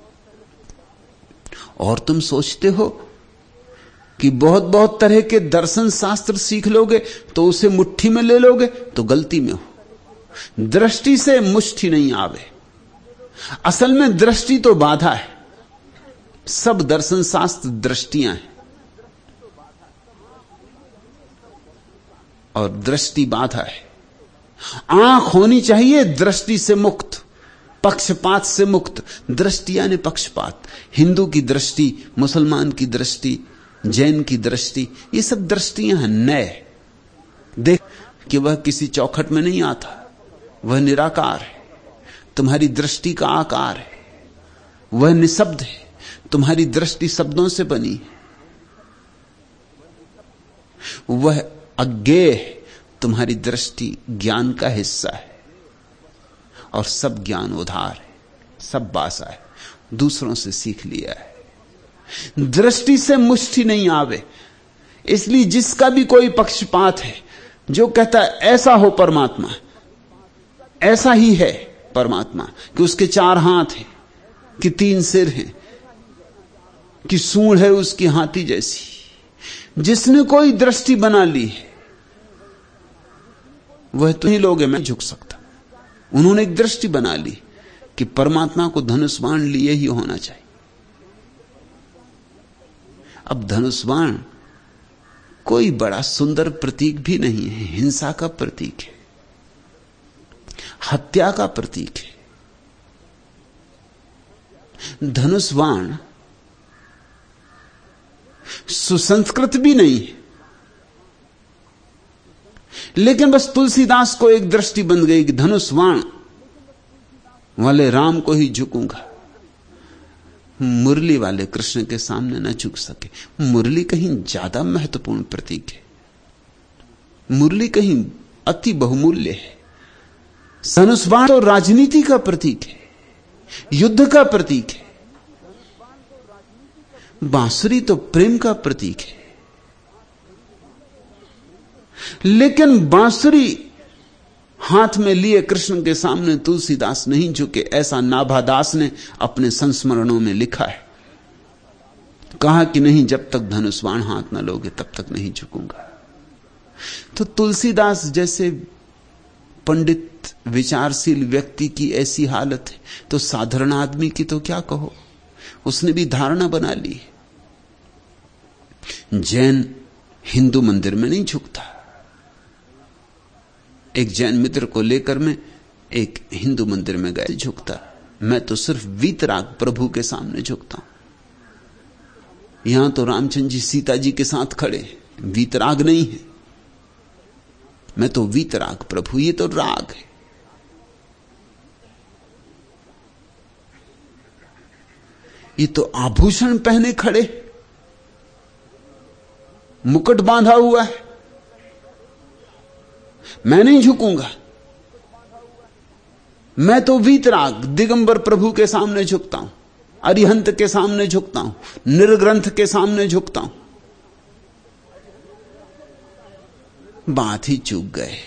और तुम सोचते हो कि बहुत बहुत तरह के दर्शन शास्त्र सीख लोगे तो उसे मुट्ठी में ले लोगे, तो गलती में हो। दृष्टि से मुष्टि नहीं आवे। असल में दृष्टि तो बाधा है। सब दर्शन शास्त्र दृष्टियां हैं और दृष्टि बाधा है। आंख होनी चाहिए दृष्टि से मुक्त, पक्षपात से मुक्त। दृष्टि यानी पक्षपात। हिंदू की दृष्टि, मुसलमान की दृष्टि, जैन की दृष्टि, ये सब दृष्टियां हैं नए। देख कि वह किसी चौखट में नहीं आता, वह निराकार है। तुम्हारी दृष्टि का आकार है, वह निशब्द है। तुम्हारी दृष्टि शब्दों से बनी है, वह अज्ञेय है। तुम्हारी दृष्टि ज्ञान का हिस्सा है और सब ज्ञान उधार है, सब बासा है, दूसरों से सीख लिया है। दृष्टि से मुष्टि नहीं आवे। इसलिए जिसका भी कोई पक्षपात है, जो कहता है ऐसा हो परमात्मा, ऐसा ही है परमात्मा, कि उसके 4 हाथ हैं, कि 3 सिर हैं, कि सूंड है उसकी हाथी जैसी, जिसने कोई दृष्टि बना ली है वह तो ही लोग हैं, मैं झुक सकता। उन्होंने एक दृष्टि बना ली कि परमात्मा को धनुष बाण लिए ही होना चाहिए। अब धनुष बाण कोई बड़ा सुंदर प्रतीक भी नहीं है, हिंसा का प्रतीक है, हत्या का प्रतीक है। धनुष बाण सुसंस्कृत भी नहीं है, लेकिन बस तुलसीदास को एक दृष्टि बन गई कि धनुष बाण वाले राम को ही झुकूंगा, मुरली वाले कृष्ण के सामने न झुक सके। मुरली कहीं ज्यादा महत्वपूर्ण प्रतीक है, मुरली कहीं अति बहुमूल्य है। धनुष बाण तो राजनीति का प्रतीक है, युद्ध का प्रतीक है। बांसुरी तो प्रेम का प्रतीक है, लेकिन बांसुरी हाथ में लिए कृष्ण के सामने तुलसीदास नहीं झुके, ऐसा नाभादास ने अपने संस्मरणों में लिखा है। कहा कि नहीं, जब तक धनुष्वाण हाथ न लोगे तब तक नहीं झुकूंगा। तो तुलसीदास जैसे पंडित विचारशील व्यक्ति की ऐसी हालत है, तो साधारण आदमी की तो क्या कहो। उसने भी धारणा बना ली। जैन हिंदू मंदिर में नहीं झुकता। एक जैन मित्र को लेकर मैं एक हिंदू मंदिर में गया, झुकता। मैं तो सिर्फ वीतराग प्रभु के सामने झुकता हूं। यहां तो रामचंद्र जी सीता जी के साथ खड़े, वीतराग नहीं है। मैं तो वीतराग प्रभु, ये तो राग है। ये तो आभूषण पहने खड़े, मुकुट बांधा हुआ है। मैं नहीं झुकूंगा। मैं तो वीतराग दिगंबर प्रभु के सामने झुकता हूं, अरिहंत के सामने झुकता हूं, निर्ग्रंथ के सामने झुकता हूं। बात ही चूक गए।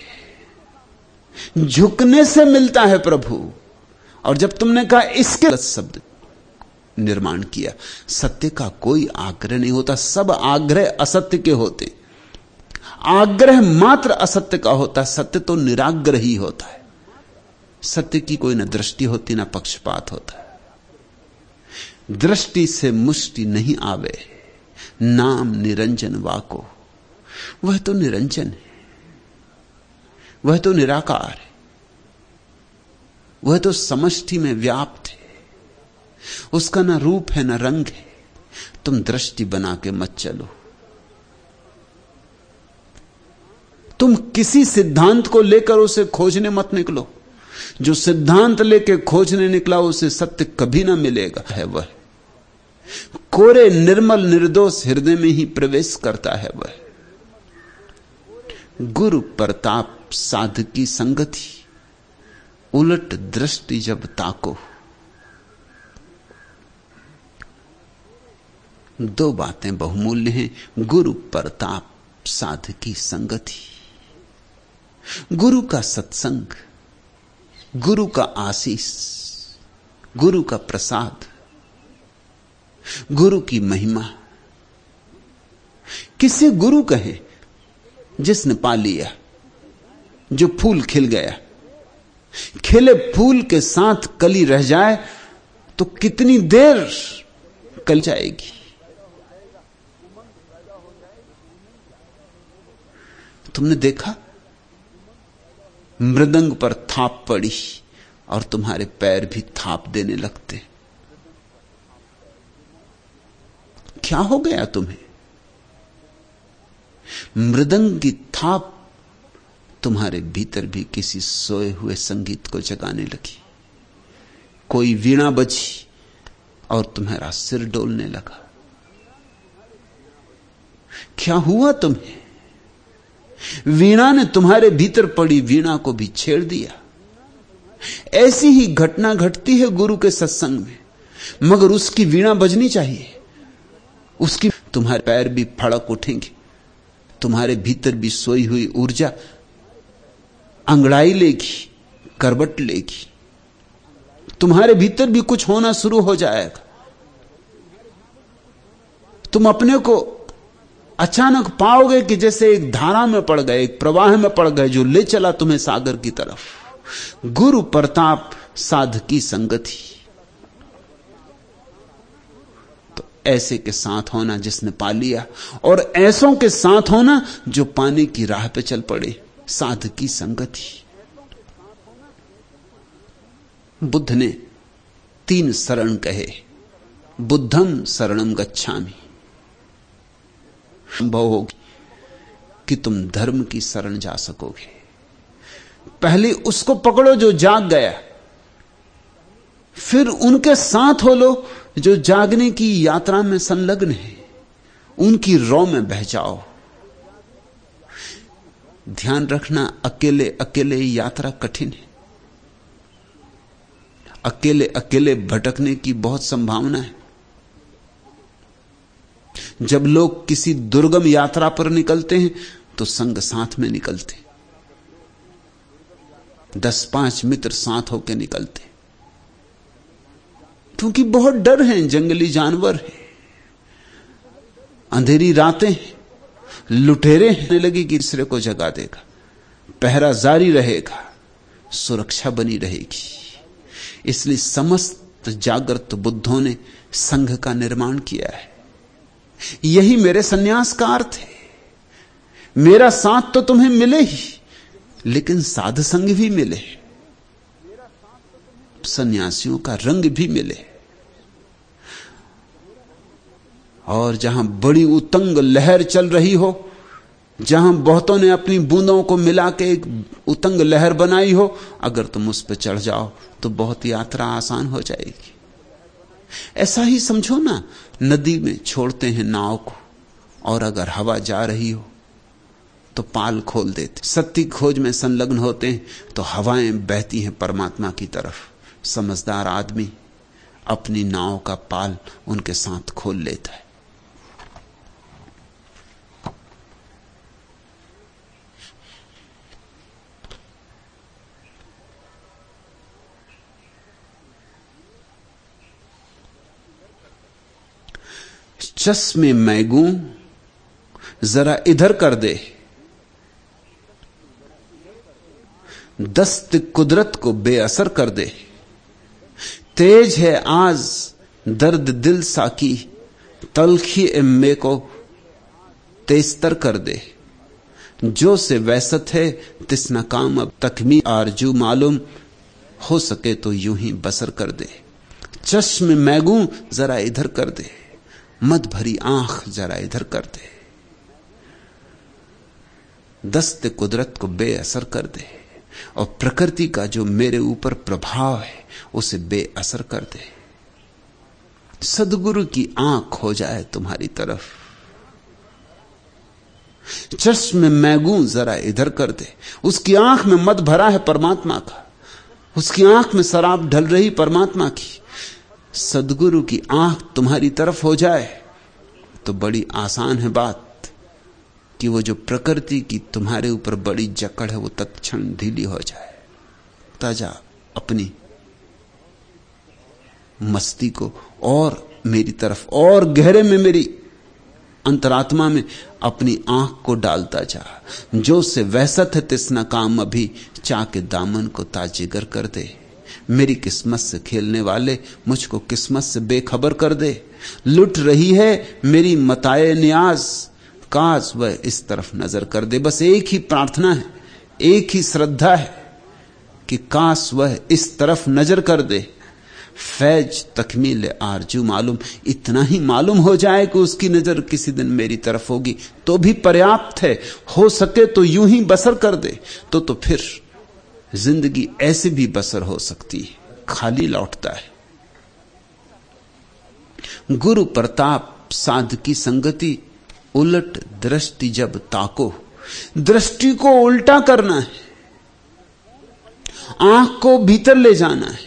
झुकने से मिलता है प्रभु। और जब तुमने कहा इसके शब्द निर्माण किया, सत्य का कोई आग्रह नहीं होता। सब आग्रह असत्य के होते। आग्रह मात्र असत्य का होता है, सत्य तो निराग्रह ही होता है। सत्य की कोई न दृष्टि होती न पक्षपात होता है। दृष्टि से मुष्टि नहीं आवे, नाम निरंजन वाको। वह तो निरंजन है, वह तो निराकार है, वह तो समष्टि में व्याप्त है। उसका ना रूप है ना रंग है। तुम दृष्टि बना के मत चलो। तुम किसी सिद्धांत को लेकर उसे खोजने मत निकलो। जो सिद्धांत लेके खोजने निकला उसे सत्य कभी ना मिलेगा। है वह कोरे निर्मल निर्दोष हृदय में ही प्रवेश करता है। वह गुरु प्रताप साधकी संगति, उलट दृष्टि जब ताको। दो बातें बहुमूल्य हैं, गुरु प्रताप साधकी संगति। गुरु का सत्संग, गुरु का आशीष, गुरु का प्रसाद, गुरु की महिमा। किसे गुरु कहे? जिसने पा लिया, जो फूल खिल गया। खिले फूल के साथ कली रह जाए तो कितनी देर कल जाएगी। तुमने देखा, मृदंग पर थाप पड़ी और तुम्हारे पैर भी थाप देने लगते। क्या हो गया तुम्हें? मृदंग की थाप तुम्हारे भीतर भी किसी सोए हुए संगीत को जगाने लगी। कोई वीणा बजी और तुम्हारा सिर डोलने लगा। क्या हुआ तुम्हें? वीणा ने तुम्हारे भीतर पड़ी वीणा को भी छेड़ दिया। ऐसी ही घटना घटती है गुरु के सत्संग में, मगर उसकी वीणा बजनी चाहिए। उसकी तुम्हारे पैर भी फड़क उठेंगे, तुम्हारे भीतर भी सोई हुई ऊर्जा अंगड़ाई लेगी, करवट लेगी। तुम्हारे भीतर भी कुछ होना शुरू हो जाएगा। तुम अपने को अचानक पाओगे कि जैसे एक धारा में पड़ गए, एक प्रवाह में पड़ गए जो ले चला तुम्हें सागर की तरफ। गुरु प्रताप साधकी संगति। तो ऐसे के साथ होना जिसने पा लिया, और ऐसों के साथ होना जो पाने की राह पे चल पड़े, साधकी संगति। बुद्ध ने 3 शरण कहे। बुद्धम शरणम गच्छामि। संभव होगी कि तुम धर्म की शरण जा सकोगे। पहले उसको पकड़ो जो जाग गया, फिर उनके साथ हो लो जो जागने की यात्रा में संलग्न है। उनकी रौ में बह जाओ। ध्यान रखना, अकेले अकेले यात्रा कठिन है। अकेले अकेले भटकने की बहुत संभावना है। जब लोग किसी दुर्गम यात्रा पर निकलते हैं तो संग साथ में निकलते। 10-5 मित्र साथ होकर निकलते, क्योंकि बहुत डर है, जंगली जानवर है, अंधेरी रातें, लुटेरे होने लगी कि तीसरे को जगा देगा, पहरा जारी रहेगा, सुरक्षा बनी रहेगी। इसलिए समस्त जागृत बुद्धों ने संघ का निर्माण किया है। यही मेरे सन्यास का अर्थ है। मेरा साथ तो तुम्हें मिले ही, लेकिन साध संग भी मिले, सन्यासियों का रंग भी मिले। और जहां बड़ी उतंग लहर चल रही हो, जहां बहुतों ने अपनी बूंदों को मिला के एक उतंग लहर बनाई हो, अगर तुम उस पर चढ़ जाओ तो बहुत यात्रा आसान हो जाएगी। ऐसा ही समझो ना, नदी में छोड़ते हैं नाव को, और अगर हवा जा रही हो तो पाल खोल देते। सत्य खोज में संलग्न होते हैं तो हवाएं बहती हैं परमात्मा की तरफ। समझदार आदमी अपनी नाव का पाल उनके साथ खोल लेता है। चश्मे मैगू जरा इधर कर दे, दस्त कुदरत को बेअसर कर दे। तेज है आज दर्द दिल साकी, तलखी एम्मे को तेजतर कर दे। जो से वैसत है तिस न काम अब तकमी आरजू मालूम, हो सके तो यूं ही बसर कर दे। चश्मे मैगू जरा इधर कर दे, मद भरी आंख जरा इधर कर दे, दस्त कुदरत को बेअसर कर दे, और प्रकृति का जो मेरे ऊपर प्रभाव है उसे बेअसर कर दे। सदगुरु की आंख हो जाए तुम्हारी तरफ। चश्मे मैगू जरा इधर कर दे। उसकी आंख में मद भरा है परमात्मा का, उसकी आंख में शराब ढल रही परमात्मा की। सदगुरु की आंख तुम्हारी तरफ हो जाए तो बड़ी आसान है बात कि वो जो प्रकृति की तुम्हारे ऊपर बड़ी जकड़ है वो तत्क्षण ढीली हो जाए। ताजा अपनी मस्ती को और मेरी तरफ और गहरे में मेरी अंतरात्मा में अपनी आंख को डालता जा। जो से वहसत है तिसना काम अभी, चाके दामन को ताजिगर कर दे। मेरी किस्मत से खेलने वाले मुझको किस्मत से बेखबर कर दे। लुट रही है मेरी मताए नियाज, काश वह इस तरफ नजर कर दे। बस एक ही प्रार्थना है, एक ही श्रद्धा है कि काश वह इस तरफ नजर कर दे। फैज तकमील आरजू मालूम, इतना ही मालूम हो जाए कि उसकी नजर किसी दिन मेरी तरफ होगी तो भी पर्याप्त है। हो सके तो यूं ही बसर कर दे, तो फिर जिंदगी ऐसे भी बसर हो सकती है, खाली लौटता है। गुरु प्रताप साध की संगति, उलट दृष्टि जब ताको। दृष्टि को उल्टा करना है, आंख को भीतर ले जाना है।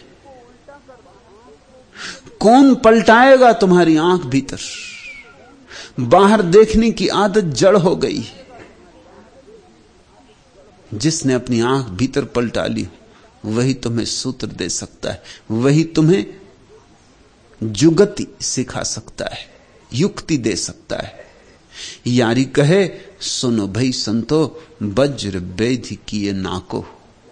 कौन पलटाएगा तुम्हारी आंख भीतर? बाहर देखने की आदत जड़ हो गई। जिसने अपनी आंख भीतर पलटा ली वही तुम्हें सूत्र दे सकता है, वही तुम्हें जुगति सिखा सकता है, युक्ति दे सकता है। यारी कहे सुनो भई संतो, वज्र बेधि किए नाको।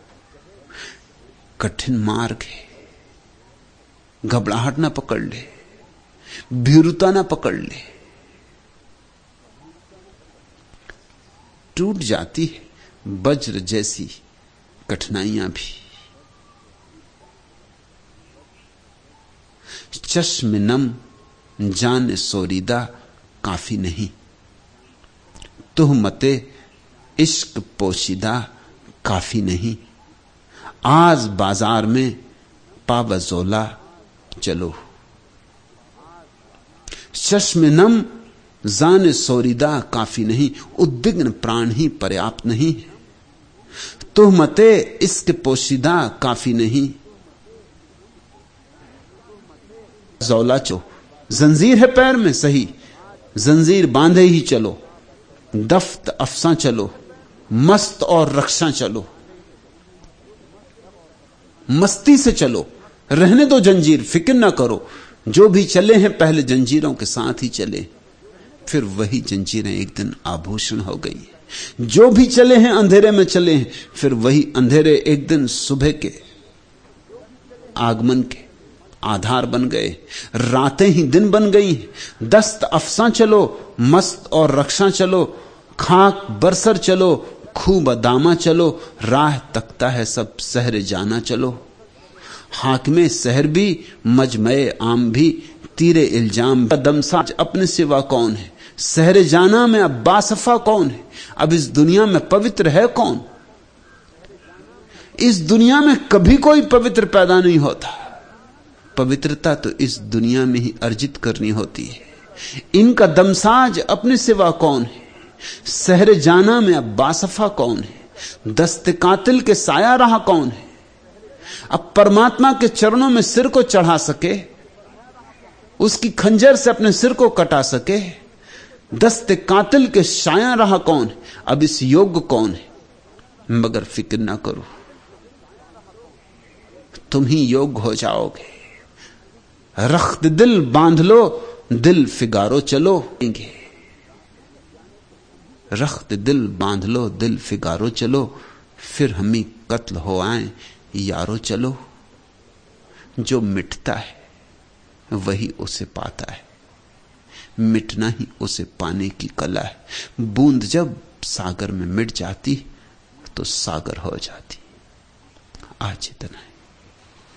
कठिन मार्ग है, घबराहट ना पकड़ ले, भीरुता ना पकड़ ले। टूट जाती है वज्र जैसी कठिनाइयां भी। चश्म नम जान सोरीदा काफी नहीं, तुहमते इश्क पोशीदा काफी नहीं। आज बाजार में पावजोला चलो। चश्म नम जान सोरीदा काफी नहीं, उद्विग्न प्राण ही पर्याप्त नहीं। तुहमते इश्क पोशीदा काफी नहीं। जौला चो, जंजीर है पैर में सही, जंजीर बांधे ही चलो। दफ्त अफसा चलो, मस्त और रक्षा चलो। मस्ती से चलो, रहने दो जंजीर, फिक्र ना करो। जो भी चले हैं पहले जंजीरों के साथ ही चले, फिर वही जंजीरें एक दिन आभूषण हो गई। जो भी चले हैं अंधेरे में चले हैं, फिर वही अंधेरे एक दिन सुबह के आगमन के आधार बन गए। रातें ही दिन बन गई। दस्त अफसा चलो, मस्त और रक्षा चलो, खाक बरसर चलो, खूब दामा चलो, राह तकता है सब सहरे जाना चलो। हाकिमे शहर भी, मजमए आम भी, तीरे इल्जाम दमसाज अपने सिवा कौन है। सहरे जाना में अब बासफा कौन है। अब इस दुनिया में पवित्र है कौन। इस दुनिया में कभी कोई पवित्र पैदा नहीं होता। पवित्रता तो इस दुनिया में ही अर्जित करनी होती है। इनका दमसाज अपने सिवा कौन है। सहरे जाना में अब बासफा कौन है। दस्ते कातिल के साया रहा कौन है। अब परमात्मा के चरणों में सिर को चढ़ा सके, उसकी खंजर से अपने सिर को कटा सके, दस्ते कातिल के साया रहा कौन है। अब इस योग्य कौन है। मगर फिक्र ना करो, तुम ही योग्य हो जाओगे। रख्त दिल बांध लो, दिल फिगारो चलो। रख्त दिल बांध लो, दिल फिगारो चलो, फिर हम ही कत्ल हो आए यारो चलो। जो मिटता है वही उसे पाता है, मिटना ही उसे पाने की कला है। बूंद जब सागर में मिट जाती तो सागर हो जाती। आज इतना है।